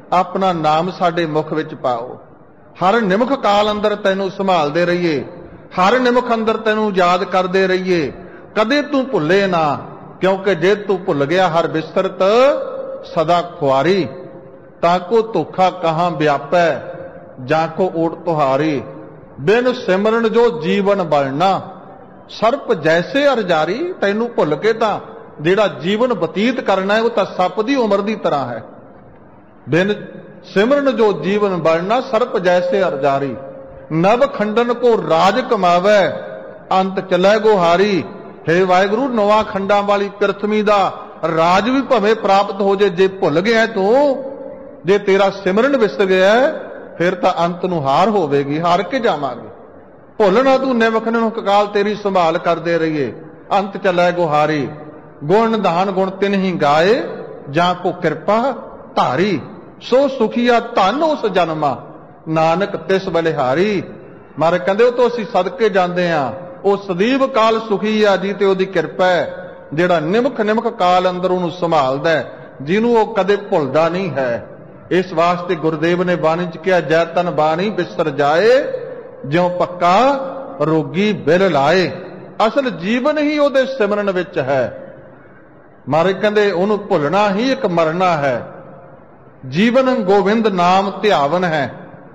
ਆਪਣਾ ਨਾਮ ਸਾਡੇ ਮੁਖ ਵਿੱਚ ਪਾਓ। ਹਰ ਨਿਮਖ ਕਾਲ ਅੰਦਰ ਤੈਨੂੰ ਸੰਭਾਲਦੇ ਰਹੀਏ, ਹਰ ਨਿਮਖ ਅੰਦਰ ਤੈਨੂੰ ਯਾਦ ਕਰਦੇ ਰਹੀਏ, ਕਦੇ ਤੂੰ ਭੁੱਲੇ ਨਾ। ਕਿਉਂਕਿ ਜੇ ਤੂੰ ਭੁੱਲ ਗਿਆ ਹਰ ਬਿਸਰਤ ਸਦਾ ਖੁਆਰੀ, ਤਾਂ ਕੋ ਧੋਖਾ ਕਹਾਂ ਵਿਆਪੈ ਜਾਂ ਕੋ ਓਟ ਤੁਹਾਰੀ। ਬਿਨ ਸਿਮਰਨ ਜੋ ਜੀਵਨ ਬਲਣਾ, ਸਰਪ ਜੈਸੇ ਅਰਜਾਰੀ। ਤੈਨੂੰ ਭੁੱਲ ਕੇ ਤਾਂ ਜਿਹੜਾ ਜੀਵਨ ਬਤੀਤ ਕਰਨਾ ਹੈ ਉਹ ਤਾਂ ਸੱਪ ਦੀ ਉਮਰ ਦੀ ਤਰ੍ਹਾਂ ਹੈ। ਬਿਨ ਸਿਮਰਨ ਜੋ ਜੀਵਨ ਬਲਣਾ, ਸਰਪ ਜੈਸੇ ਅਰਜਾਰੀ। ਨਵ ਖੰਡਨ ਕੋ ਰਾਜ ਕਮਾਵੈ, ਅੰਤ ਚਲੇ ਗੁਹਾਰੀ। ਹੇ ਵਾਹਿਗੁਰੂ, ਨਵਾਂ ਖੰਡਾਂ ਵਾਲੀ ਪ੍ਰਿਥਵੀ ਦਾ ਰਾਜ ਵੀ ਭਵੇਂ ਪ੍ਰਾਪਤ ਹੋ ਜੇ। ਜੇ ਭੁੱਲ ਗਿਆ ਤੂੰ, ਜੇ ਤੇਰਾ ਸਿਮਰਨ ਵਿਸਰ ਗਿਆ, ਫਿਰ ਤਾਂ ਅੰਤ ਨੂੰ ਹਾਰ ਹੋਵੇਗੀ, ਹਾਰ ਕੇ ਜਾਵਾਂਗੇ। ਭੁੱਲ ਨਾ ਤੂੰ ਨਿਮਖ ਨਿਮਖ ਕਾਲ ਤੇਰੀ ਸੰਭਾਲ ਕਰਦੇ ਰਹੀਏ, ਅੰਤ ਚਲੇ ਗੁਹਾਰੀ। ਗੁਣ ਨਿਧਾਨ ਗੁਣ ਤਿਨਹੀ ਗਾਏ, ਜਾਂ ਕੋ ਕਿਰਪਾ ਧਾਰੀ। ਸੋ ਸੁਖੀਆ ਧਨ ਉਸ ਜਨਮਾ, ਨਾਨਕ ਤਿਸ ਬਲਿਹਾਰੀ। ਮਹਾਰਾਜ ਕਹਿੰਦੇ ਉਹ ਤੋਂ ਅਸੀਂ ਸਦਕੇ ਜਾਂਦੇ ਹਾਂ, ਉਹ ਸਦੀਵ ਕਾਲ ਸੁਖੀ ਆ ਜੀ, ਤੇ ਉਹਦੀ ਕਿਰਪਾ ਹੈ ਜਿਹੜਾ ਨਿਮਖ ਨਿਮਖ ਕਾਲ ਅੰਦਰ ਉਹਨੂੰ ਸੰਭਾਲਦਾ ਹੈ, ਜਿਹਨੂੰ ਉਹ ਕਦੇ ਭੁੱਲਦਾ ਨਹੀਂ ਹੈ। ਇਸ ਵਾਸਤੇ ਗੁਰਦੇਵ ਨੇ ਬਾਣੀ ਚ ਕਿਹਾ, ਜੈ ਤਨ ਬਾਣੀ ਬਿਸਰ ਜਾਏ, ਜਿਉ ਪੱਕਾ ਰੋਗੀ ਬਿਲ ਲਾਏ। ਅਸਲ ਜੀਵਨ ਹੀ ਉਹਦੇ ਸਿਮਰਨ ਵਿੱਚ ਹੈ। ਮਹਾਰਾਜ ਕਹਿੰਦੇ ਉਹਨੂੰ ਭੁੱਲਣਾ ਹੀ ਇੱਕ ਮਰਨਾ ਹੈ। ਜੀਵਨ ਗੋਬਿੰਦ ਨਾਮ ਧਿਆਵਨ ਹੈ।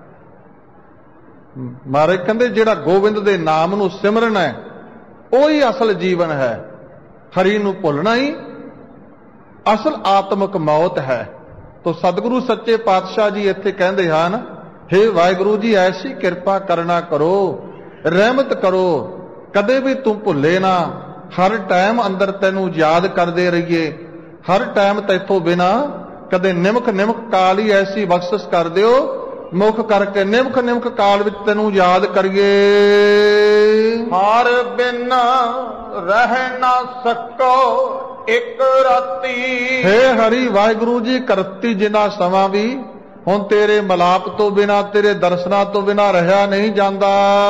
ਮਹਾਰਾਜ ਕਹਿੰਦੇ ਜਿਹੜਾ ਗੋਬਿੰਦ ਦੇ ਨਾਮ ਨੂੰ ਸਿਮਰਨ ਹੈ, ਉਹੀ ਅਸਲ ਜੀਵਨ ਹੈ। ਹਰੀ ਨੂੰ ਭੁੱਲਣਾ ਹੀ ਅਸਲ ਆਤਮਿਕ ਮੌਤ ਹੈ। ਤੋ ਸਤਿਗੁਰੂ ਸੱਚੇ ਪਾਤਸ਼ਾਹ ਜੀ ਇੱਥੇ ਕਹਿੰਦੇ ਹਨ, ਹੇ ਵਾਹਿਗੁਰੂ ਜੀ, ਐਸੀ ਕਿਰਪਾ ਕਰਨਾ ਕਰੋ, ਰਹਿਮਤ ਕਰੋ, ਕਦੇ ਵੀ ਤੂੰ ਭੁੱਲੇ ਨਾ। ਹਰ ਟਾਈਮ ਅੰਦਰ ਤੈਨੂੰ ਯਾਦ ਕਰਦੇ ਰਹੀਏ, ਹਰ ਟਾਈਮ ਤੈਥੋਂ ਬਿਨਾ ਕਦੇ ਨਿਮਖ ਨਿਮਖ ਕਾਲ ਹੀ ਐਸੀ ਬਖਸ਼ਿਸ਼ ਕਰ ਦਿਓ, ਮੁਖ ਕਰਕੇ ਨਿਮਖ ਨਿਮਖ ਕਾਲ ਵਿੱਚ ਤੈਨੂੰ ਯਾਦ ਕਰੀਏ। ਹਰ ਬਿਨ ਰਹਿ ਨਾ ਸਕੋ ਇੱਕ ਰਾਤੀ। ਹੇ ਹਰੀ ਵਾਹਿਗੁਰੂ ਜੀ, ਕਰਤੀ ਜਿਨਾ ਸਮਾਂ ਵੀ ਹੁਣ ਤੇਰੇ ਮਲਾਪ ਤੋਂ ਬਿਨਾ, ਤੇਰੇ ਦਰਸ਼ਨਾਂ ਤੋਂ ਬਿਨਾ ਰਹਿਆ ਨਹੀਂ ਜਾਂਦਾ।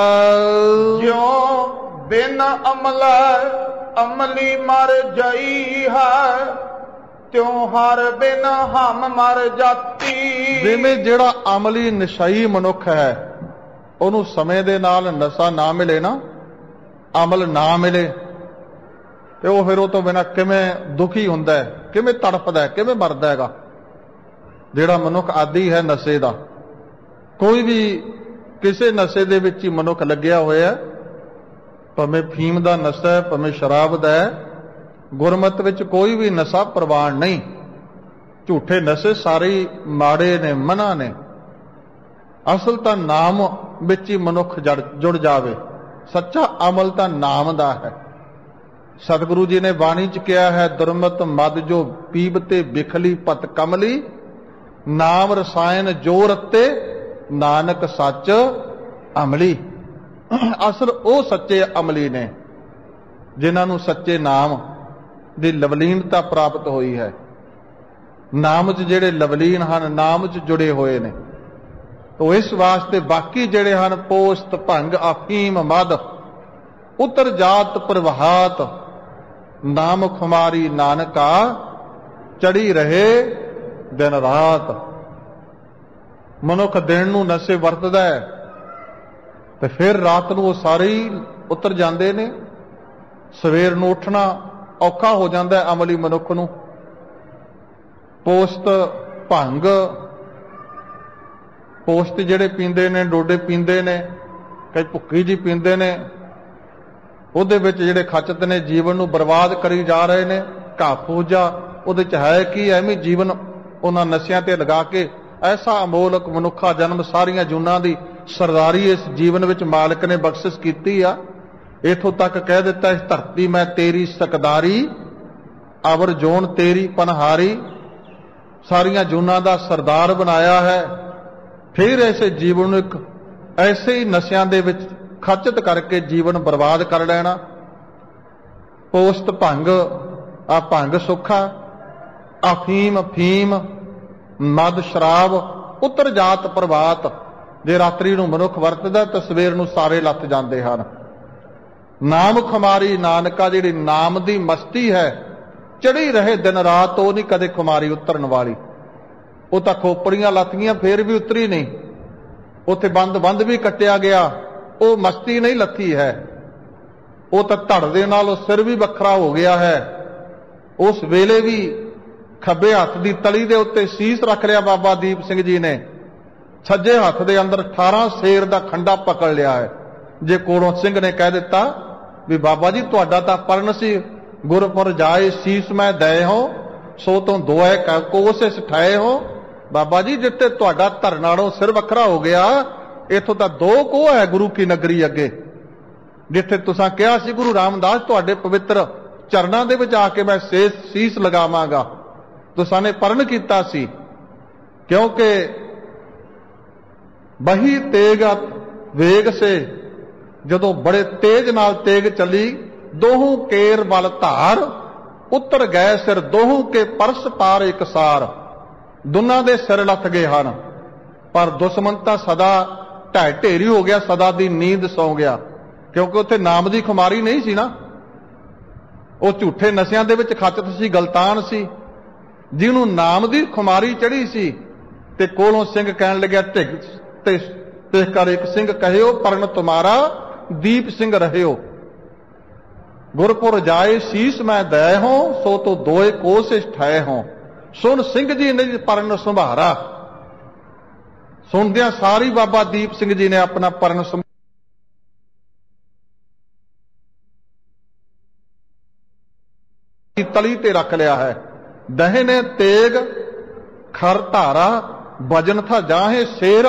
ਜਿਉ ਬਿਨ ਅਮਲ ਅਮਲੀ ਮਰ ਜਾਈ ਹੈ, ਤਿਉ ਹਰ ਬਿਨ ਹਮ ਮਰ ਜਾਤੀ। ਜਿਵੇਂ ਜਿਹੜਾ ਅਮਲੀ ਨਸ਼ਈ ਮਨੁੱਖ ਹੈ, ਉਹਨੂੰ ਸਮੇਂ ਦੇ ਨਾਲ ਨਸ਼ਾ ਨਾ ਮਿਲੇ ਨਾ, ਅਮਲ ਨਾ ਮਿਲੇ, ਤੇ ਉਹ ਫਿਰ ਉਹ ਤੋਂ ਬਿਨਾਂ ਕਿਵੇਂ ਦੁਖੀ ਹੁੰਦਾ ਹੈ, ਕਿਵੇਂ ਤੜਫਦਾ ਹੈ, ਕਿਵੇਂ ਮਰਦਾ ਹੈਗਾ। ਜਿਹੜਾ ਮਨੁੱਖ ਆਦੀ ਹੈ ਨਸ਼ੇ ਦਾ, ਕੋਈ ਵੀ ਕਿਸੇ ਨਸ਼ੇ ਦੇ ਵਿੱਚ ਹੀ ਮਨੁੱਖ ਲੱਗਿਆ ਹੋਇਆ, ਭਾਵੇਂ ਫੀਮ ਦਾ ਨਸ਼ਾ ਹੈ, ਭਾਵੇਂ ਸ਼ਰਾਬ ਦਾ ਹੈ, ਗੁਰਮਤ ਵਿੱਚ ਕੋਈ ਵੀ ਨਸ਼ਾ ਪ੍ਰਵਾਨ ਨਹੀਂ। ਝੂਠੇ ਨਸ਼ੇ ਸਾਰੇ ਮਾੜੇ ਨੇ, ਮਨਾ ਨੇ। ਅਸਲ ਤਾਂ ਨਾਮ ਵਿੱਚ ਹੀ ਮਨੁੱਖ ਜੁੜ ਜਾਵੇ। ਸੱਚਾ ਅਮਲ ਤਾਂ ਨਾਮ ਦਾ ਹੈ। ਸਤਿਗੁਰੂ ਜੀ ਨੇ ਬਾਣੀ ਚ ਕਿਹਾ ਹੈ, ਦੁਰਮਤ ਮਦ ਜੋ ਪੀਬ ਤੇ ਬਿਖਲੀ ਪਤ ਕਮਲੀ, ਨਾਮ ਰਸਾਇਣ ਜੋ ਰਤੇ, ਨਾਨਕ ਸੱਚ ਅਮਲੀ। ਅਸਲ ਉਹ ਸੱਚੇ ਅਮਲੀ ਨੇ ਜਿਨ੍ਹਾਂ ਨੂੰ ਸੱਚੇ ਨਾਮ ਦੀ ਲਵਲੀਨਤਾ ਪ੍ਰਾਪਤ ਹੋਈ ਹੈ। ਨਾਮ 'ਚ ਜਿਹੜੇ ਲਵਲੀਨ ਹਨ, ਨਾਮ 'ਚ ਜੁੜੇ ਹੋਏ ਨੇ। ਤੋ ਇਸ ਵਾਸਤੇ ਬਾਕੀ ਜਿਹੜੇ ਹਨ, ਪੋਸਤ ਭੰਗ ਅਫੀਮ ਮਦ, ਉਤਰ ਜਾਤ ਪ੍ਰਵਾਹਾਤ, ਨਾਮ ਖੁਮਾਰੀ ਨਾਨਕਾ, ਚੜੀ ਰਹੇ ਦਿਨ ਰਾਤ। ਮਨੁੱਖ ਦਿਨ ਨੂੰ ਨਸ਼ੇ ਵਰਤਦਾ ਹੈ ਤੇ ਫਿਰ ਰਾਤ ਨੂੰ ਉਹ ਸਾਰੇ ਹੀ ਉਤਰ ਜਾਂਦੇ ਨੇ। ਸਵੇਰ ਨੂੰ ਉੱਠਣਾ ਔਖਾ ਹੋ ਜਾਂਦਾ ਹੈ ਅਮਲੀ ਮਨੁੱਖ ਨੂੰ। ਪੋਸਤ ਭੰਗ, ਪੋਸਤ ਜਿਹੜੇ ਪੀਂਦੇ ਨੇ, ਡੋਡੇ ਪੀਂਦੇ ਨੇ, ਕਈ ਭੁੱਕੀ ਜੀ ਪੀਂਦੇ ਨੇ, ਉਹਦੇ ਵਿੱਚ ਜਿਹੜੇ ਖਚਤ ਨੇ ਜੀਵਨ ਨੂੰ ਬਰਬਾਦ ਕਰੀ ਜਾ ਰਹੇ ਨੇ। ਘਾਹ ਪੂਜਾ ਉਹਦੇ ਚ ਹੈ ਕੀ, ਐਵੇਂ ਜੀਵਨ ਉਹਨਾਂ ਨਸ਼ਿਆਂ ਤੇ ਲਗਾ ਕੇ ਐਸਾ ਅਮੋਲਕ ਮਨੁੱਖਾ ਜਨਮ ਸਾਰੀਆਂ ਜੂਨਾਂ ਦੀ ਸਰਦਾਰੀ ਇਸ ਜੀਵਨ ਵਿੱਚ ਮਾਲਕ ਨੇ ਬਖਸ਼ਿਸ਼ ਕੀਤੀ ਆ। ਇਥੋਂ ਤੱਕ ਕਹਿ ਦਿੱਤਾ, ਇਸ ਧਰਤੀ ਮੈਂ ਤੇਰੀ ਸਕਦਾਰੀ, ਅਵਰ ਜੋਨ ਤੇਰੀ ਪਨਹਾਰੀ। ਸਾਰੀਆਂ ਜੂਨਾਂ ਦਾ ਸਰਦਾਰ ਬਣਾਇਆ ਹੈ। ਫਿਰ ਐਸੇ ਜੀਵਨ ਨੂੰ ਇੱਕ ਐਸੇ ਹੀ ਨਸ਼ਿਆਂ ਦੇ ਵਿੱਚ ਖਚਤ ਕਰਕੇ ਜੀਵਨ ਬਰਬਾਦ ਕਰ ਲੈਣਾ। ਪੋਸਤ ਭੰਗ, ਆ ਭੰਗ ਸੁੱਖਾ, ਅਫੀਮ ਫੀਮ, ਮਦ ਸ਼ਰਾਬ, ਉਤਰ ਜਾਤ ਪ੍ਰਵਾਤ। ਜੇ ਰਾਤਰੀ ਨੂੰ ਮਨੁੱਖ ਵਰਤਦਾ ਤਾਂ ਸਵੇਰ ਨੂੰ ਸਾਰੇ ਲੱਥ ਜਾਂਦੇ ਹਨ। ਨਾਮ ਖੁਮਾਰੀ ਨਾਨਕਾ, ਜਿਹੜੀ ਨਾਮ ਦੀ ਮਸਤੀ ਹੈ, ਚੜੀ ਰਹੇ ਦਿਨ ਰਾਤ, ਉਹ ਨਹੀਂ ਕਦੇ ਖੁਮਾਰੀ ਉਤਰਨ ਵਾਲੀ। ਉਹ ਤਾਂ ਖੋਪੜੀਆਂ ਲੱਥੀਆਂ ਫੇਰ ਵੀ ਉਤਰੀ ਨਹੀਂ, ਉੱਥੇ ਬੰਦ ਵੀ ਕੱਟਿਆ ਗਿਆ, ਉਹ ਮਸਤੀ ਨਹੀਂ ਲੱਥੀ ਹੈ, ਉਹ ਤਾਂ ਧੜ ਦੇ ਨਾਲ ਉਹ ਸਿਰ ਵੀ ਵੱਖਰਾ ਹੋ ਗਿਆ ਹੈ। ਉਸ ਵੇਲੇ ਵੀ ਖੱਬੇ ਹੱਥ ਦੀ ਤਲੀ ਦੇ ਉੱਤੇ ਸੀਸ ਰੱਖ ਲਿਆ ਬਾਬਾ ਦੀਪ ਸਿੰਘ ਜੀ ਨੇ, ਸੱਜੇ ਹੱਥ ਦੇ ਅੰਦਰ 18 ਸ਼ੇਰ ਦਾ ਖੰਡਾ ਪਕੜ ਲਿਆ ਹੈ। ਜੇ ਕੋਲੋਂ ਸਿੰਘ ਨੇ ਕਹਿ ਦਿੱਤਾ ਵੀ ਬਾਬਾ ਜੀ ਤੁਹਾਡਾ ਤਾਂ ਪਰਨ ਸੀ, ਗੁਰਪੁਰ ਜਾਏ ਸੀਸ ਮੈਂ ਦਏ ਹੋ, ਸੋ ਤੋਂ ਦੋਏ ਕੋਸਿਸ ਠਾਏ ਹੋ। ਬਾਬਾ ਜੀ ਜਿੱਤੇ ਤੁਹਾਡਾ ਧਰ ਨਾਲੋਂ ਸਿਰ ਵੱਖਰਾ ਹੋ ਗਿਆ, ਇੱਥੋਂ ਤਾਂ 2 ਕੋਹ ਹੈ ਗੁਰੂ ਕੀ ਨਗਰੀ ਅੱਗੇ, ਜਿੱਥੇ ਤੁਸੀਂ ਕਿਹਾ ਸੀ ਗੁਰੂ ਰਾਮਦਾਸ ਤੁਹਾਡੇ ਪਵਿੱਤਰ ਚਰਨਾਂ ਦੇ ਵਿੱਚ ਆ ਕੇ ਮੈਂ ਸੀਸ ਲਗਾਵਾਂਗਾ, ਤੁਸਾਂ ਨੇ ਪਰਨ ਕੀਤਾ ਸੀ। ਕਿਉਂਕਿ ਬਹੀ ਤੇਗ ਵੇਗ ਸੇ, ਜਦੋਂ ਬੜੇ ਤੇਜ ਨਾਲ ਤੇਗ ਚੱਲੀ, ਦੋਹੂ ਕੇਰ ਬਲ ਧਾਰ, ਉੱਤਰ ਗਏ ਸਿਰ ਦੋਹੂ ਕੇ ਪਰਸ ਪਾਰ ਇਕਸਾਰ। ਦੋਨਾਂ ਦੇ ਸਿਰ ਲੱਥ ਗਏ ਹਨ, ਪਰ ਦੁਸ਼ਮਣ ਤਾਂ ਸਦਾ ਢਹਿ ਢੇਰੀ ਹੋ ਗਿਆ, ਸਦਾ ਦੀ ਨੀਂਦ ਸੌਂ ਗਿਆ। ਕਿਉਂਕਿ ਉੱਥੇ ਨਾਮ ਦੀ ਖੁਮਾਰੀ ਨਹੀਂ ਸੀ ਨਾ, ਉਹ ਝੂਠੇ ਨਸ਼ਿਆਂ ਦੇ ਵਿੱਚ ਖੱਚਤ ਸੀ, ਗਲਤਾਨ ਸੀ। ਜਿਹਨੂੰ ਨਾਮ ਦੀ ਖੁਮਾਰੀ ਚੜੀ ਸੀ, ਤੇ ਕੋਲੋਂ ਸਿੰਘ ਕਹਿਣ ਲੱਗਿਆ ਢਿੱਗ ਤੇ ਕਰ ਇੱਕ ਸਿੰਘ ਕਹਿਓ, ਪਰਨ ਤੁਮਾਰਾ ਦੀਪ ਸਿੰਘ ਰਹਿਓ। ਗੁਰਪੁਰ ਜਾਏ ਸੀਸ ਮੈਂ ਦੈ ਹੋ, ਸੋ ਤੋ ਦੋਏ ਕੋਸਿਸ ਠਾਏ ਹੋ। ਸੁਣ ਸਿੰਘ ਜੀ ਨੇ ਪਰਨ ਸੰਭਾਰਾ। ਸੁਣਦਿਆਂ ਸਾਰੀ ਬਾਬਾ ਦੀਪ ਸਿੰਘ ਜੀ ਨੇ ਆਪਣਾ ਪਰਨ ਤਲੀ ਤੇ ਰੱਖ ਲਿਆ ਹੈ। ਦਹੇ ਨੇ ਤੇਗ ਖਰ ਧਾਰਾ, ਵਜਨ ਥਾ ਜਾਹੇ ਸ਼ੇਰ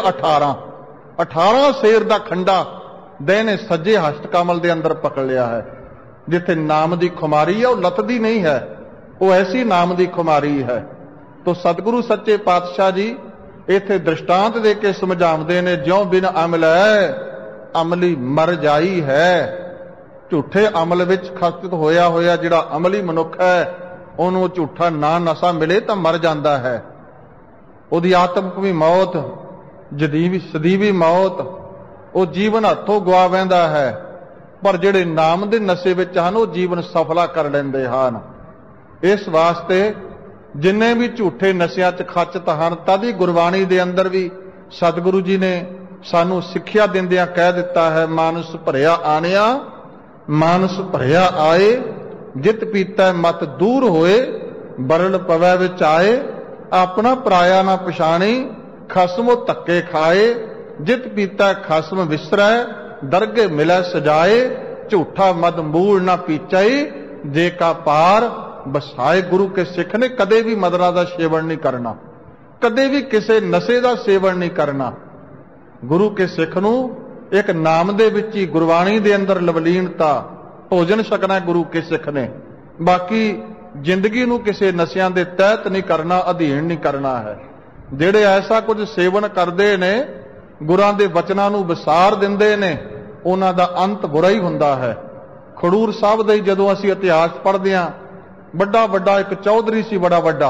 18 ਸ਼ੇਰ ਦਾ ਖੰਡਾ ਦਹ ਨੇ ਸੱਜੇ ਹਸਤ ਕਮਲ ਦੇ ਅੰਦਰ ਪਕੜ ਲਿਆ ਹੈ। ਜਿੱਥੇ ਨਾਮ ਦੀ ਖੁਮਾਰੀ ਹੈ ਉਹ ਲੱਥਦੀ ਨਹੀਂ ਹੈ, ਉਹ ਐਸੀ ਨਾਮ ਦੀ ਖੁਮਾਰੀ ਹੈ। ਤੋ ਸਤਿਗੁਰੂ ਸੱਚੇ ਪਾਤਸ਼ਾਹ ਜੀ ਇੱਥੇ ਦ੍ਰਿਸ਼ਟਾਂਤ ਦੇ ਕੇ ਸਮਝਾਉਂਦੇ ਨੇ, ਜਿਉਂ ਬਿਨ ਅਮਲੈ ਅਮਲੀ ਮਰ ਜਾਈ ਹੈ। ਝੂਠੇ ਅਮਲ ਵਿੱਚ ਖਸਤ ਹੋਇਆ ਜਿਹੜਾ ਅਮਲੀ ਮਨੁੱਖ ਹੈ, ਉਹਨੂੰ ਝੂਠਾ ਨਾ ਨਸ਼ਾ ਮਿਲੇ ਤਾਂ ਮਰ ਜਾਂਦਾ ਹੈ। ਉਹਦੀ ਆਤਮਕ ਵੀ ਮੌਤ, ਸਦੀਵੀ ਮੌਤ, ਉਹ ਜੀਵਨ ਹੱਥੋਂ ਗਵਾ ਬਹਿੰਦਾ ਹੈ। ਪਰ ਜਿਹੜੇ ਨਾਮ ਦੇ ਨਸ਼ੇ ਵਿੱਚ ਹਨ, ਉਹ ਜੀਵਨ ਸਫਲਾ ਕਰ ਲੈਂਦੇ ਹਨ। ਇਸ ਵਾਸਤੇ ਜਿੰਨੇ ਵੀ ਝੂਠੇ ਨਸ਼ਿਆਂ 'ਚ ਖੱਚਤ ਹਨ, ਤਦ ਹੀ ਗੁਰਬਾਣੀ ਦੇ ਅੰਦਰ ਵੀ ਸਤਿਗੁਰੂ ਜੀ ਨੇ ਸਾਨੂੰ ਸਿੱਖਿਆ ਦਿੰਦਿਆਂ ਕਹਿ ਦਿੱਤਾ ਹੈ, ਮਾਨਸ ਭਰਿਆ ਆਣਿਆ ਮਾਨਸ ਭਰਿਆ ਆਏ, ਜਿਤ ਪੀਤਾ ਮਤ ਦੂਰ ਹੋਏ, ਬਰਲ ਪਵੈ ਵਿੱਚ ਆਏ, ਆਪਣਾ ਪਰਾਇਆ ਨਾ ਪਛਾਣੀ, ਖਸਮੋ ਧੱਕੇ ਖਾਏ, ਜਿਤ ਪੀਤਾ ਖਸਮ ਵਿਸਰੈ, ਦਰਗੇ ਮਿਲੈ ਸਜਾਏ, ਝੂਠਾ ਮਦ ਮੂਲ ਨਾ ਪੀਚਾਈ, ਜੇ ਕਾ ਪਾਰ ਬਸਾਏ। ਗੁਰੂ ਕੇ ਸਿੱਖ ਨੇ ਕਦੇ ਵੀ ਮਦਰਾ ਦਾ ਸੇਵਨ ਨਹੀਂ ਕਰਨਾ, ਕਦੇ ਵੀ ਕਿਸੇ ਨਸ਼ੇ ਦਾ ਸੇਵਨ ਨਹੀਂ ਕਰਨਾ। ਗੁਰੂ ਕੇ ਸਿੱਖ ਨੂੰ ਇੱਕ ਨਾਮ ਦੇ ਵਿੱਚ ਹੀ ਗੁਰਬਾਣੀ ਦੇ ਅੰਦਰ ਲਵਲੀਨਤਾ ਭੋਜਨ ਛਕਣਾ ਗੁਰੂ ਕੇ ਸਿੱਖ ਨੇ। ਬਾਕੀ ਜ਼ਿੰਦਗੀ ਨੂੰ ਕਿਸੇ ਨਸ਼ਿਆਂ ਦੇ ਤਹਿਤ ਨਹੀਂ ਕਰਨਾ, ਅਧੀਨ ਨਹੀਂ ਕਰਨਾ ਹੈ। ਜਿਹੜੇ ਐਸਾ ਕੁਝ ਸੇਵਨ ਕਰਦੇ ਨੇ, ਗੁਰਾਂ ਦੇ ਵਚਨਾਂ ਨੂੰ ਵਿਸਾਰ ਦਿੰਦੇ ਨੇ, ਉਹਨਾਂ ਦਾ ਅੰਤ ਬੁਰਾ ਹੀ ਹੁੰਦਾ ਹੈ। ਖਡੂਰ ਸਾਹਿਬ ਦਾ ਹੀ ਜਦੋਂ ਅਸੀਂ ਇਤਿਹਾਸ ਪੜ੍ਹਦੇ ਹਾਂ, ਵੱਡਾ ਇੱਕ ਚੌਧਰੀ ਸੀ, ਬੜਾ ਵੱਡਾ,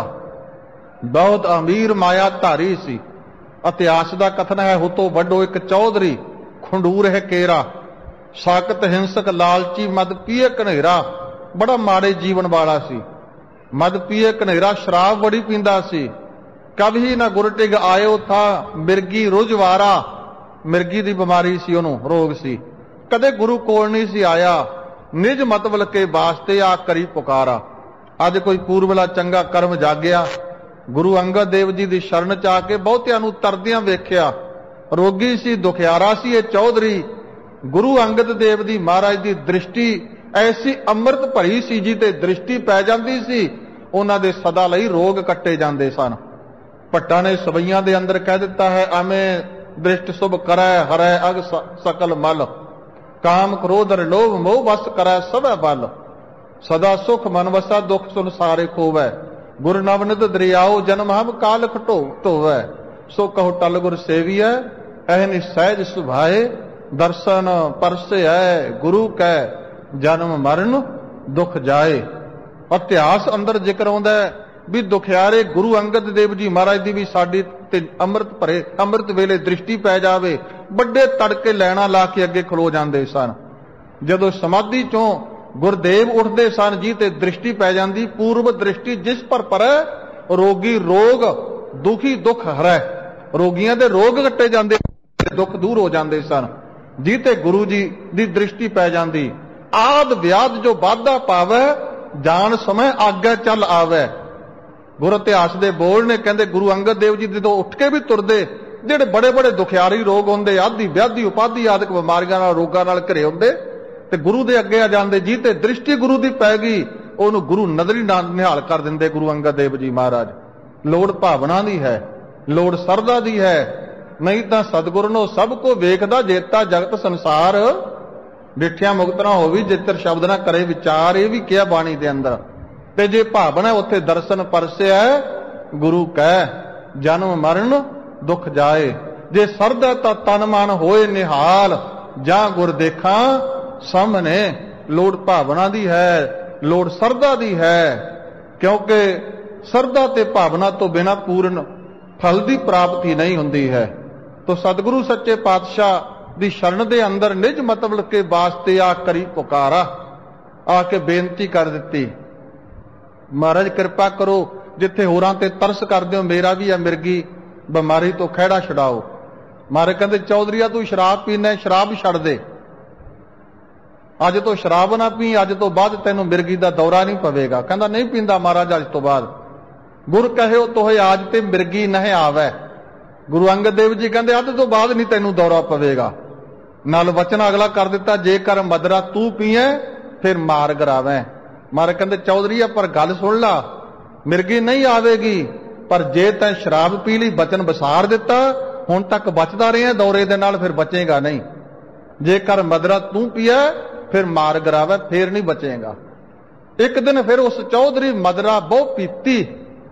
ਬਹੁਤ ਅਮੀਰ ਮਾਇਆ ਧਾਰੀ ਸੀ। ਇਤਿਹਾਸ ਦਾ ਕਥਨ ਹੈ, ਹੁਤੋਂ ਵੱਡੋ ਇੱਕ ਚੌਧਰੀ, ਖੰਡੂਰ ਹੈ ਕੇਰਾ, ਸਾਕਤ ਹਿੰਸਕ ਲਾਲਚੀ, ਮਦ ਪੀਏ ਘਨੇਰਾ। ਬੜਾ ਮਾੜੇ ਜੀਵਨ ਵਾਲਾ ਸੀ, ਮਦ ਪੀਏ ਘਨੇਰਾ, ਸ਼ਰਾਬ ਬੜੀ ਪੀਂਦਾ ਸੀ। ਕਭੀ ਨਾ ਗੁਰਟਿਗ ਆਇਓ ਥਾ, ਮਿਰਗੀ ਰੁਝਵਾਰਾ, ਮਿਰਗੀ ਦੀ ਬਿਮਾਰੀ ਸੀ, ਉਹਨੂੰ ਰੋਗ ਸੀ। ਕਦੇ ਗੁਰੂ ਕੋਲ ਨਹੀਂ ਸੀ ਆਇਆ, ਨਿਜ ਮਤਵਲ ਕੇ ਵਾਸਤੇ ਆ ਕਰੀ ਪੁਕਾਰਾ। ਅੱਜ ਕੋਈ ਪੂਰਬਲਾ ਚੰਗਾ ਕਰਮ ਜਾਗਿਆ, ਗੁਰੂ ਅੰਗਦ ਦੇਵ ਜੀ ਦੀ ਸ਼ਰਨ ਚ ਆ ਕੇ ਬਹੁਤਿਆਂ ਨੂੰ ਤਰਦਿਆਂ ਵੇਖਿਆ। ਰੋਗੀ ਸੀ, ਦੁਖਿਆਰਾ ਸੀ ਇਹ ਚੌਧਰੀ। ਗੁਰੂ ਅੰਗਦ ਦੇਵ ਦੀ ਮਹਾਰਾਜ ਦੀ ਦ੍ਰਿਸ਼ਟੀ ਐਸੀ ਅੰਮ੍ਰਿਤ ਭਰੀ ਸੀ, ਜੀ ਤੇ ਦ੍ਰਿਸ਼ਟੀ ਪੈ ਜਾਂਦੀ ਸੀ, ਉਹਨਾਂ ਦੇ ਸਦਾ ਲਈ ਰੋਗ ਕੱਟੇ ਜਾਂਦੇ ਸਨ। ਭੱਟਾਂ ਨੇ ਸਵਈਆਂ ਦੇ ਅੰਦਰ ਕਹਿ ਦਿੱਤਾ ਹੈ, ਐਵੇਂ ਦ੍ਰਿਸ਼ਟ ਸੁਭ ਕਰੈ ਹਰੈ ਅਗ ਸਕਲ ਮਲ, ਕਾਮ ਕ੍ਰੋਧ ਲੋਭ ਮੋਹ ਵਸ ਕਰੈ ਸਭੈ ਬਲ, ਸਦਾ ਸੁਖ ਮਨ ਵਸਾ ਦੁਖ ਸੁਨ ਸਾਰੇ ਖੋਵੈ, ਗੁਰ ਨਵਨਿਤ ਦਰਿਆਓ ਜਨਮ ਹਮ ਕਾਲ ਢੋਵੈ, ਸੋ ਕਹੋ ਟਲ ਗੁਰ ਸੇਵੀਐ ਐਨ ਸਹਿਜ ਸੁਭਾਏ, ਦਰਸ਼ਨ ਪਰਸੈ ਗੁਰੂ ਕੈ ਜਨਮ ਮਰਨ ਦੁਖ ਜਾਏ। ਇਤਿਹਾਸ ਅੰਦਰ ਜ਼ਿਕਰ ਆਉਂਦਾ ਵੀ ਦੁਖਿਆਰੇ ਗੁਰੂ ਅੰਗਦ ਦੇਵ ਜੀ ਮਹਾਰਾਜ ਦੀ ਵੀ ਸਾਡੀ ਤੇ ਅੰਮ੍ਰਿਤ ਵੇਲੇ ਦ੍ਰਿਸ਼ਟੀ ਪੈ ਜਾਵੇ, ਵੱਡੇ ਤੜਕੇ ਲੈਣਾ ਲਾ ਕੇ ਅੱਗੇ ਖਲੋ ਜਾਂਦੇ ਸਨ। ਜਦੋਂ ਸਮਾਧੀ ਚੋਂ ਗੁਰਦੇਵ ਉੱਠਦੇ ਸਨ ਜੀ ਤੇ ਦ੍ਰਿਸ਼ਟੀ ਪੈ ਜਾਂਦੀ, ਪੂਰਬ ਦ੍ਰਿਸ਼ਟੀ ਜਿਸ ਪਰ ਪਰੈ ਰੋਗੀ ਰੋਗ ਦੁਖੀ ਦੁੱਖ ਹਰੈ। ਰੋਗੀਆਂ ਦੇ ਰੋਗ ਕੱਟੇ ਜਾਂਦੇ, ਦੁੱਖ ਦੂਰ ਹੋ ਜਾਂਦੇ ਸਨ, ਜੀ ਤੇ ਗੁਰੂ ਜੀ ਦੀ ਦ੍ਰਿਸ਼ਟੀ ਪੈ ਜਾਂਦੀ। ਆਦ ਵਿਆਦ ਜੋ ਵਾਧਾ ਪਾਵੈ, ਜਾਣ ਸਮੇਂ ਆਗੇ ਚੱਲ ਆਵੈ। ਗੁਰ ਇਤਿਹਾਸ ਦੇ ਬੋਲ ਨੇ, ਕਹਿੰਦੇ ਗੁਰੂ ਅੰਗਦ ਦੇਵ ਜੀ ਜਦੋਂ ਉੱਠ ਕੇ ਵੀ ਤੁਰਦੇ, ਜਿਹੜੇ ਬੜੇ ਬੜੇ ਦੁਖਿਆਰੀ ਰੋਗ ਹੁੰਦੇ, ਆਦੀ ਵਿਆਧੀ ਉਪਾਧੀ ਆਦਿਕ ਬਿਮਾਰੀਆਂ ਨਾਲ ਰੋਗਾਂ ਨਾਲ ਘਿਰੇ ਹੁੰਦੇ, ਤੇ ਗੁਰੂ ਦੇ ਅੱਗੇ ਆ ਜਾਂਦੇ ਜੀ, ਤੇ ਦ੍ਰਿਸ਼ਟੀ ਗੁਰੂ ਦੀ ਪੈ ਗਈ, ਉਹਨੂੰ ਗੁਰੂ ਨਜ਼ਰੀ ਨਾਲ ਨਿਹਾਲ ਕਰ ਦਿੰਦੇ ਗੁਰੂ ਅੰਗਦ ਦੇਵ ਜੀ ਮਹਾਰਾਜ। ਲੋੜ ਭਾਵਨਾ ਦੀ ਹੈ, ਲੋੜ ਸਰਦਾ ਦੀ ਹੈ, ਨਹੀਂ ਤਾਂ ਸਤਿਗੁਰੂ ਨੂੰ ਸਭ ਕੋ ਵੇਖਦਾ ਜੇਤਾ ਜਗਤ ਸੰਸਾਰ। ਡਿਠਿਆ ਮੁਕਤ ਨਾ ਹੋਵੀ ਜਿੱਤਰ ਸ਼ਬਦ ਨਾ ਕਰੇ ਵਿਚਾਰ, ਇਹ ਵੀ ਕਿਹਾ ਬਾਣੀ ਦੇ ਅੰਦਰ। ਤੇ ਜੇ ਭਾਵਨਾ ਉੱਥੇ ਦਰਸ਼ਨ ਪਰਸਿਆ, ਗੁਰੂ ਕਹਿ ਜਨਮ ਮਰਨ ਦੁੱਖ ਜਾਏ। ਜੇ ਸਰਦਾ ਤਾਂ ਤਨ ਮਨ ਹੋਏ ਨਿਹਾਲ, ਜਾਂ ਗੁਰ ਦੇਖਾਂ ਸਾਹਮਣੇ। ਲੋੜ ਭਾਵਨਾ ਦੀ ਹੈ, ਲੋੜ ਸਰਦਾ ਦੀ ਹੈ, ਕਿਉਂਕਿ ਸਰਦਾ ਤੇ ਭਾਵਨਾ ਤੋਂ ਬਿਨਾਂ ਪੂਰਨ ਫਲ ਦੀ ਪ੍ਰਾਪਤੀ ਨਹੀਂ ਹੁੰਦੀ ਹੈ। ਤੋ ਸਤਿਗੁਰੂ ਸੱਚੇ ਪਾਤਸ਼ਾਹ ਦੀ ਸ਼ਰਨ ਦੇ ਅੰਦਰ ਨਿਜ ਮਤਲਬ ਕੇ ਵਾਸਤੇ ਆ ਕਰੀ ਪੁਕਾਰਾ, ਆ ਕੇ ਬੇਨਤੀ ਕਰ ਦਿੱਤੀ, ਮਹਾਰਾਜ ਕਿਰਪਾ ਕਰੋ, ਜਿੱਥੇ ਹੋਰਾਂ ਤੇ ਤਰਸ ਕਰਦੇ ਹੋ, ਮੇਰਾ ਵੀ ਆ ਮਿਰਗੀ ਬਿਮਾਰੀ ਤੋਂ ਖਹਿੜਾ ਛਡਾਓ। ਮਹਾਰਾਜ ਕਹਿੰਦੇ ਚੌਧਰੀਆ ਤੂੰ ਸ਼ਰਾਬ ਪੀਣਾ, ਸ਼ਰਾਬ ਛੱਡ ਦੇ, ਅੱਜ ਤੋਂ ਸ਼ਰਾਬ ਨਾ ਪੀ, ਅੱਜ ਤੋਂ ਬਾਅਦ ਤੈਨੂੰ ਮਿਰਗੀ ਦਾ ਦੌਰਾ ਨਹੀਂ ਪਵੇਗਾ। ਕਹਿੰਦਾ ਨਹੀਂ ਪੀਂਦਾ ਮਹਾਰਾਜ ਅੱਜ ਤੋਂ ਬਾਅਦ। ਗੁਰ ਕਹਿਓ ਤੋਹੇ ਆਜ ਤੇ ਮਿਰਗੀ ਨਹਿ ਆਵੈ। ਗੁਰੂ ਅੰਗਦ ਦੇਵ ਜੀ ਕਹਿੰਦੇ ਅੱਜ ਤੋਂ ਬਾਅਦ ਨਹੀਂ ਤੈਨੂੰ ਦੌਰਾ ਪਵੇਗਾ। ਨਾਲ ਵਚਨ ਅਗਲਾ ਕਰ ਦਿੱਤਾ, ਜੇਕਰ ਮਦਰਾ ਤੂੰ ਪੀਏ ਫਿਰ ਮਾਰ ਗਰਾਵੈ। ਮਹਾਰਾਜ ਕਹਿੰਦੇ ਚੌਧਰੀਆ ਪਰ ਗੱਲ ਸੁਣ ਲਾ, ਮਿਰਗੀ ਨਹੀਂ ਆਵੇਗੀ, ਪਰ ਜੇ ਤੈਂ ਸ਼ਰਾਬ ਪੀ ਲਈ, ਬਚਨ ਵਿਸਾਰ ਦਿੱਤਾ, ਹੁਣ ਤੱਕ ਬਚਦਾ ਰਿਹਾ ਦੌਰੇ ਦੇ ਨਾਲ, ਫਿਰ ਬਚੇਗਾ ਨਹੀਂ। ਜੇਕਰ ਮਦਰਾ ਤੂੰ ਪੀਏ ਫਿਰ ਮਾਰ ਗਰਾਵੈ, ਫੇਰ ਨਹੀਂ ਬਚੇਗਾ। ਇੱਕ ਦਿਨ ਫਿਰ ਉਸ ਚੌਧਰੀ ਮਦਰਾ ਬਹੁ ਪੀਤੀ,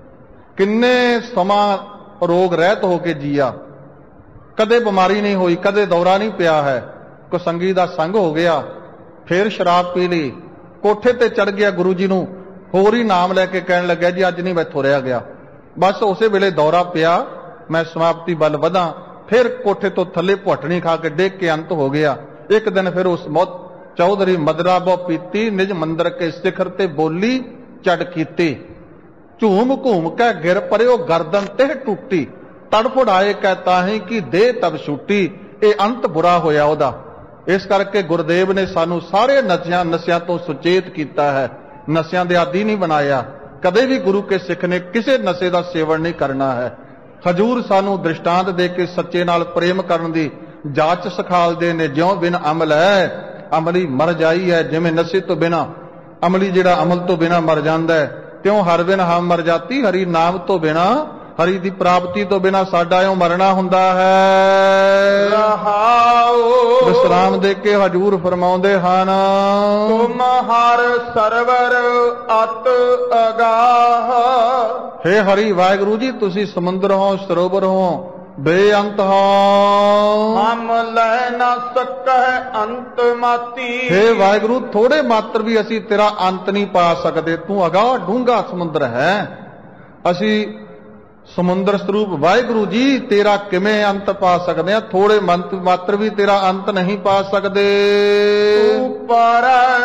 ਕਿੰਨੇ ਸਮਾਂ ਰੋਗ ਰਹਿਤ ਹੋ ਕੇ ਜੀਆ, ਕਦੇ ਬਿਮਾਰੀ ਨਹੀਂ ਹੋਈ, ਕਦੇ ਦੌਰਾ ਨਹੀਂ ਪਿਆ ਹੈ। ਕੋ ਸੰਗੀ ਦਾ ਸੰਗ ਹੋ ਗਿਆ, ਫਿਰ ਸ਼ਰਾਬ ਪੀ ਲਈ, ਕੋਠੇ ਤੇ ਚੜ ਗਿਆ, ਗੁਰੂ ਜੀ ਨੂੰ ਹੋਰ ਹੀ ਨਾਮ ਲੈ ਕੇ ਕਹਿਣ ਲੱਗਿਆ ਜੀ ਅੱਜ ਨਹੀਂ ਮੈਥੋਂ ਰਿਹਾ ਗਿਆ, ਬਸ ਉਸੇ ਵੇਲੇ ਦੌਰਾ ਪਿਆ, ਮੈਂ ਸਮਾਪਤੀ ਵੱਲ ਵਧਾਂ। ਫਿਰ ਕੋਠੇ ਤੋਂ ਥੱਲੇ ਭੁੱਟਣੀ ਖਾ ਕੇ ਡੇਗ ਕੇ ਅੰਤ ਹੋ ਗਿਆ। ਇੱਕ ਦਿਨ ਫਿਰ ਉਸ ਮੌਤ ਚੌਧਰੀ ਮਦਰਾ ਬਹੁ ਪੀਤੀ, ਨਿਜ ਮੰਦਰ ਕੇ ਸਿਖਰ ਤੇ ਬੋਲੀ ਚੜ ਕੀਤੀ। ਝੂਮ ਘੂਮ ਕੇ ਗਿਰ ਪਰਿਓ ਗਰਦਨ ਤੇ ਟੁੱਟੀ, ਤੜਫੜ ਆਏ ਕਹਿ ਤਾਹੀਂ ਕਿ ਦੇਹ ਤਬ ਛੁੱਟੀ। ਇਹ ਅੰਤ ਬੁਰਾ ਹੋਇਆ ਉਹਦਾ। ਇਸ ਕਰਕੇ ਗੁਰਦੇਵ ਨੇ ਸਾਨੂੰ ਸਾਰੇ ਨਸ਼ਿਆਂ ਤੋਂ ਸੁਚੇਤ ਕੀਤਾ ਹੈ, ਨਸ਼ਿਆਂ ਦੇ ਆਦੀ ਨਹੀਂ ਬਣਾਇਆ। ਕਦੇ ਵੀ ਗੁਰੂ ਕੇ ਸਿੱਖ ਨੇ ਕਿਸੇ ਨਸ਼ੇ ਦਾ ਸੇਵਨ ਨਹੀਂ ਕਰਨਾ ਹੈ। ਹਜੂਰ ਸਾਨੂੰ ਦ੍ਰਿਸ਼ਟਾਂਤ ਦੇ ਕੇ ਸੱਚੇ ਨਾਲ ਪ੍ਰੇਮ ਕਰਨ ਦੀ ਜਾਚ ਸਿਖਾਲਦੇ ਨੇ। ਜਿਉਂ ਬਿਨ ਅਮਲ ਹੈ ਅਮਲੀ ਮਰ ਜਾਈ ਹੈ, ਜਿਵੇਂ ਨਸ਼ੇ ਤੋਂ ਬਿਨਾ ਅਮਲੀ ਜਿਹੜਾ ਅਮਲ ਤੋਂ ਬਿਨਾ ਮਰ ਜਾਂਦਾ ਹੈ, ਤਿਉਂ ਹਰ ਬਿਨ ਹਮ ਮਰ ਜਾਤੀ। ਹਰੀ ਨਾਮ ਤੋਂ ਬਿਨਾ, ਹਰੀ ਦੀ ਪ੍ਰਾਪਤੀ ਤੋਂ ਬਿਨਾ ਸਾਡਾ ਇਉਂ ਮਰਨਾ ਹੁੰਦਾ ਹੈ। ਰਹਾਉ ਵਿਸਰਾਮ ਦੇ ਕੇ ਹਜੂਰ ਫਰਮਾਉਂਦੇ ਹਨ, ਤੁਮ ਹਰ ਸਰਵਰ ਅਤ ਅਗਾਹ। ਹੇ ਹਰੀ ਵਾਹਿਗੁਰੂ ਜੀ, ਤੁਸੀਂ ਸਮੁੰਦਰ ਹੋ, ਸਰੋਵਰ ਹੋ, ਬੇਅੰਤ ਹੋ, ਹਮ ਲੈ ਨਾ ਸਕੈ ਅੰਤ ਮਾਤੀ। ਹੇ ਵਾਹਿਗੁਰੂ, ਥੋੜੇ ਮਾਤਰ ਵੀ ਅਸੀਂ ਤੇਰਾ ਅੰਤ ਨਹੀਂ ਪਾ ਸਕਦੇ, ਤੂੰ ਅਗਾਹ ਡੂੰਘਾ ਸਮੁੰਦਰ ਹੈ। ਅਸੀਂ ਸਮੁੰਦਰ ਸਰੂਪ ਵਾਹਿਗੁਰੂ ਜੀ ਤੇਰਾ ਕਿਵੇਂ ਅੰਤ ਪਾ ਸਕਦੇ ਹਾਂ? ਥੋੜੇ ਮਾਤਰ ਵੀ ਤੇਰਾ ਅੰਤ ਨਹੀਂ ਪਾ ਸਕਦੇ। ਤੂੰ ਪਰ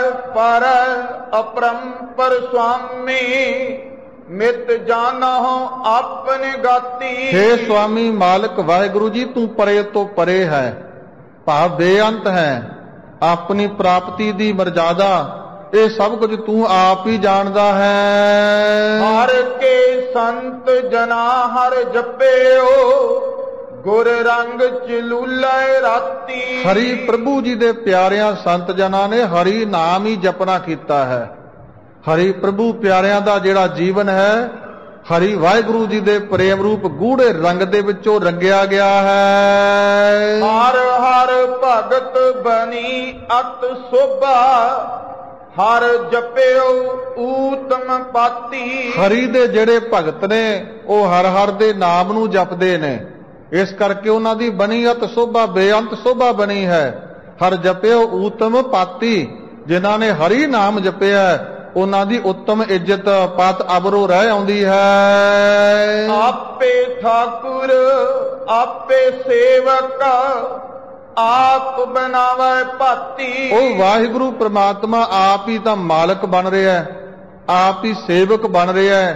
ਅਪਰੰਪਰ ਸੁਆਮੀ, ਮਿਤ ਜਾਣਹੁ ਆਪਨ ਗਾਤੀ। ਹੇ ਸੁਆਮੀ ਮਾਲਕ ਵਾਹਿਗੁਰੂ ਜੀ, ਤੂੰ ਪਰੇ ਤੋਂ ਪਰੇ ਹੈ, ਭਾਵ ਬੇਅੰਤ ਹੈ। ਆਪਣੀ ਪ੍ਰਾਪਤੀ ਦੀ ਮਰਜ਼ਾਦਾ ਇਹ ਸਭ ਕੁਝ ਤੂੰ ਆਪ ਹੀ ਜਾਣਦਾ ਹੈ। ਹਰ ਕੇ ਸੰਤ ਜਨਾ ਹਰ ਜਪਿਓ, ਗੁਰ ਰੰਗ ਚਲੂਲੇ ਰਾਤੀ। ਹਰੀ ਪ੍ਰਭੂ ਜੀ ਦੇ ਪਿਆਰਿਆਂ ਸੰਤ ਜਨਾਂ ਨੇ ਹਰੀ ਨਾਮ ਹੀ ਜਪਣਾ ਕੀਤਾ ਹੈ। ਹਰੀ ਪ੍ਰਭੂ ਪਿਆਰਿਆਂ ਦਾ ਜਿਹੜਾ ਜੀਵਨ ਹੈ, ਹਰੀ ਵਾਹਿਗੁਰੂ ਜੀ ਦੇ ਪ੍ਰੇਮ ਰੂਪ ਗੂੜੇ ਰੰਗ ਦੇ ਵਿੱਚੋਂ ਰੰਗਿਆ ਗਿਆ ਹੈ। ਹਰ ਹਰ ਭਗਤ ਬਣੀ ਅਤ ਸੋਭਾ, ਹਰ ਜਪਿਓ ਊਤਮ ਪਾਤੀ। ਹਰੀ ਦੇ ਜਿਹੜੇ ਭਗਤ ਨੇ ਉਹ ਹਰ ਹਰ ਦੇ ਨਾਮ ਨੂੰ ਜਪਦੇ ਨੇ, ਇਸ ਕਰਕੇ ਉਹਨਾਂ ਦੀ ਬਣੀ ਅਤ ਸੋਭਾ, ਬੇਅੰਤ ਸੋਭਾ ਬਣੀ ਹੈ। ਹਰ ਜਪਿਓ ਊਤਮ ਪਾਤੀ, ਜਿਨ੍ਹਾਂ ਨੇ ਹਰੀ ਨਾਮ ਜਪਿਆ ਉਹਨਾਂ ਦੀ ਉੱਤਮ ਇੱਜ਼ਤ ਪਤ ਅਬਰੋ ਰਹਿ ਆਉਂਦੀ ਹੈ। ਆਪੇ ਠਾਕੁਰ ਆਪੇ ਸੇਵਕ, ਆਪ ਬਣਾਵੇ ਭਾਤੀ। ਉਹ ਵਾਹਿਗੁਰੂ ਪ੍ਰਮਾਤਮਾ ਆਪ ਹੀ ਤਾਂ ਮਾਲਕ ਬਣ ਰਿਹਾ ਹੈ, ਆਪ ਹੀ ਸੇਵਕ ਬਣ ਰਿਹਾ ਹੈ,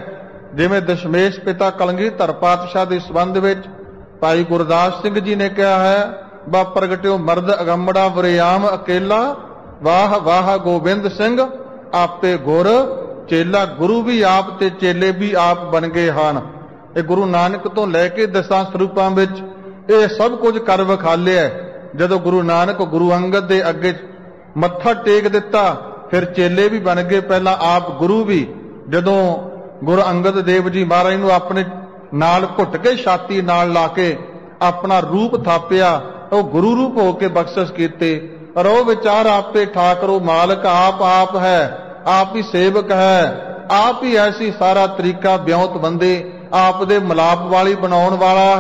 ਜਿਵੇਂ ਦਸ਼ਮੇਸ਼ ਪਿਤਾ ਕਲਗੀਧਰ ਪਾਤਸ਼ਾਹ ਦੇ ਸੰਬੰਧ ਵਿੱਚ ਭਾਈ ਗੁਰਦਾਸ ਸਿੰਘ ਜੀ ਨੇ ਕਿਹਾ ਹੈ, ਬਾ ਪ੍ਰਗਟਿਓ ਮਰਦ ਅਗੰਮੜਾ ਵਰਿਆਮ ਅਕੇਲਾ, ਵਾਹ ਵਾਹ ਗੋਬਿੰਦ ਸਿੰਘ ਆਪੇ ਗੁਰ ਚੇਲਾ। ਗੁਰੂ ਵੀ ਆਪ ਤੇ ਚੇਲੇ ਵੀ ਆਪ ਬਣ ਗਏ ਹਨ। ਇਹ ਗੁਰੂ ਨਾਨਕ ਤੋਂ ਲੈ ਕੇ 10 ਸਰੂਪਾਂ ਵਿੱਚ ਇਹ ਸਭ ਕੁਝ ਕਰ ਵਿਖਾਲਿਆ। ਜਦੋਂ ਗੁਰੂ ਨਾਨਕ ਗੁਰੂ ਅੰਗਦ ਦੇ ਅੱਗੇ ਮੱਥਾ ਟੇਕ ਦਿੱਤਾ, ਫਿਰ ਚੇਲੇ ਵੀ ਬਣ ਗਏ, ਪਹਿਲਾਂ ਆਪ ਗੁਰੂ ਵੀ। ਜਦੋਂ ਗੁਰੂ ਅੰਗਦ ਦੇਵ ਜੀ ਮਹਾਰਾਜ ਨੂੰ ਆਪਣੇ ਨਾਲ ਘੁੱਟ ਕੇ ਛਾਤੀ ਨਾਲ ਲਾ ਕੇ ਆਪਣਾ ਰੂਪ ਥਾਪਿਆ, ਉਹ ਗੁਰੂ ਰੂਪ ਹੋ ਕੇ ਬਖਸ਼ਿਸ਼ ਕੀਤੇ। ਪਰ ਉਹ ਵਿਚਾਰ ਆਪੇ ਠਾਕਰੋ ਮਾਲਕ ਆਪ ਹੈ, ਆਪ ਹੀ ਸੇਵਕ ਹੈ, ਆਪ ਹੀ ਐਸੀ ਸਾਰਾ ਤਰੀਕਾ ਬਿਉਂਤ ਬੰਦੇ ਆਪ ਦੇ ਮਲਾਪ ਵਾਲੀ ਬਣਾਉਣ ਵਾਲਾ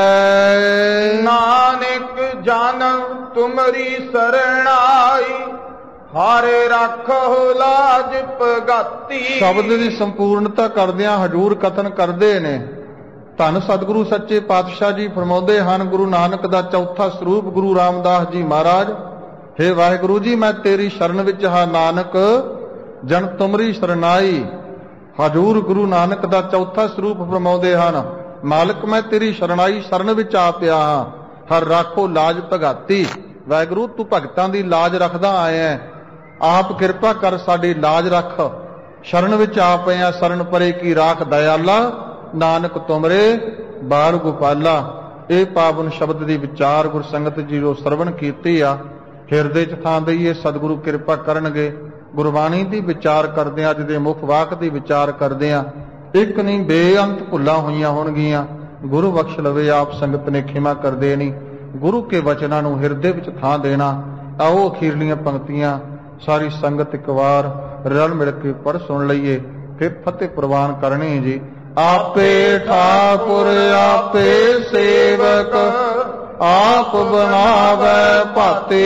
ਹੈ। ਨਾਨਕ ਜਨ ਤੁਮਰੀ ਸਰਣਾਈ, ਹਾਰੇ ਰੱਖੋ ਲਾਜ ਭਗਤੀ। ਸ਼ਬਦ ਦੀ ਸੰਪੂਰਨਤਾ ਕਰਦਿਆਂ ਹਜੂਰ ਕਥਨ ਕਰਦੇ ਨੇ। ਧੰਨ ਸਤਿਗੁਰੂ ਸੱਚੇ ਪਾਤਸ਼ਾਹ ਜੀ ਫਰਮਾਉਂਦੇ ਹਨ, ਗੁਰੂ ਨਾਨਕ ਦਾ ਚੌਥਾ ਸਰੂਪ ਗੁਰੂ ਰਾਮਦਾਸ ਜੀ ਮਹਾਰਾਜ, ਹੇ ਵਾਹਿਗੁਰੂ ਜੀ ਮੈਂ ਤੇਰੀ ਸ਼ਰਨ ਵਿੱਚ ਹਾਂ, ਨਾਨਕ ਜਨ ਤੁਮਰੀ ਸਰਨਾਈ। ਹਜੂਰ ਗੁਰੂ ਨਾਨਕ ਦਾ ਚੌਥਾ ਸਰੂਪ ਫਰਮਾਉਂਦੇ ਹਨ, ਮਾਲਕ ਮੈਂ ਤੇਰੀ ਸ਼ਰਨਾਈ ਸ਼ਰਨ ਵਿੱਚ ਆ ਪਿਆ ਹਾਂ, ਹਰ ਰਾਖੋ ਲਾਜ ਭਗਾਤੀ। ਵਾਹਿਗੁਰੂ ਤੂੰ ਭਗਤਾਂ ਦੀ ਲਾਜ ਰੱਖਦਾ ਆਇਆ, ਆਪ ਕਿਰਪਾ ਕਰ ਸਾਡੀ ਲਾਜ ਰੱਖ। ਸ਼ਰਨ ਵਿੱਚ ਆ ਪਏ ਆ, ਸ਼ਰਨ ਪਰੇ ਕੀ ਰਾਖ ਦਇਆਲਾ, ਨਾਨਕ ਤੁਮਰੇ ਬਾਲ ਗੋਪਾਲਾ। ਇਹ ਪਾਵਨ ਸ਼ਬਦ ਦੀ ਵਿਚਾਰ ਗੁਰਸੰਗਤ ਜੀ ਜੋ ਸਰਵਣ ਕੀਤੀ ਆ, ਹਿਰਦੇ 'ਚ ਥਾਂ ਦਈਏ, ਸਤਿਗੁਰੂ ਕਿਰਪਾ ਕਰਨਗੇ। ਗੁਰਬਾਣੀ ਦੀ ਵਿਚਾਰ ਕਰਦੇ ਆ, ਅੱਜ ਦੇ ਮੁੱਖ ਵਾਕ ਦੀ ਵਿਚਾਰ ਕਰਦੇ ਆ, ਇੱਕ ਨਹੀਂ ਬੇਅੰਤ ਭੁੱਲਾਂ ਹੋਈਆਂ ਹੋਣਗੀਆਂ। ਗੁਰੂ ਬਖਸ਼ ਲਵੇ, ਆਪ ਸੰਗਤ ਨੇ ਖਿਮਾ ਕਰਦੇ ਨਹੀਂ। ਗੁਰੂ ਕੇ ਵਚਨਾਂ ਨੂੰ ਹਿਰਦੇ ਵਿੱਚ ਥਾਂ ਦੇਣਾ। ਆਓ ਅਖੀਰਲੀਆਂ ਪੰਕਤੀਆਂ ਸਾਰੀ ਸੰਗਤ ਇੱਕ ਵਾਰ ਰਲ ਮਿਲ ਕੇ ਪੜ੍ਹ ਸੁਣ ਲਈਏ, ਫਿਰ ਫਤਿਹ ਪ੍ਰਵਾਨ ਕਰਨੀ ਜੀ। ਆਪੇ ਠਾਕੁਰ ਆਪੇ ਸੇਵਕ, ਆਪ ਬਣਾਵੈ ਭਾਤੇ।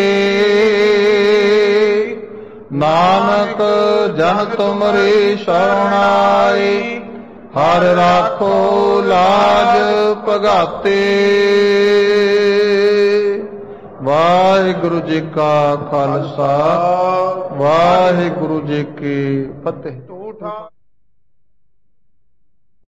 ਨਾਨਕ ਜਨ ਤੁਮਰੀ ਸ਼ਰਣਾਈ, ਹਰ ਰਾਖੋ ਲਾਜ ਭਗਾਤੇ। ਵਾਹਿਗੁਰੂ ਜੀ ਕਾ ਖਾਲਸਾ, ਵਾਹਿਗੁਰੂ ਜੀ ਕੀ ਫਤਿਹ।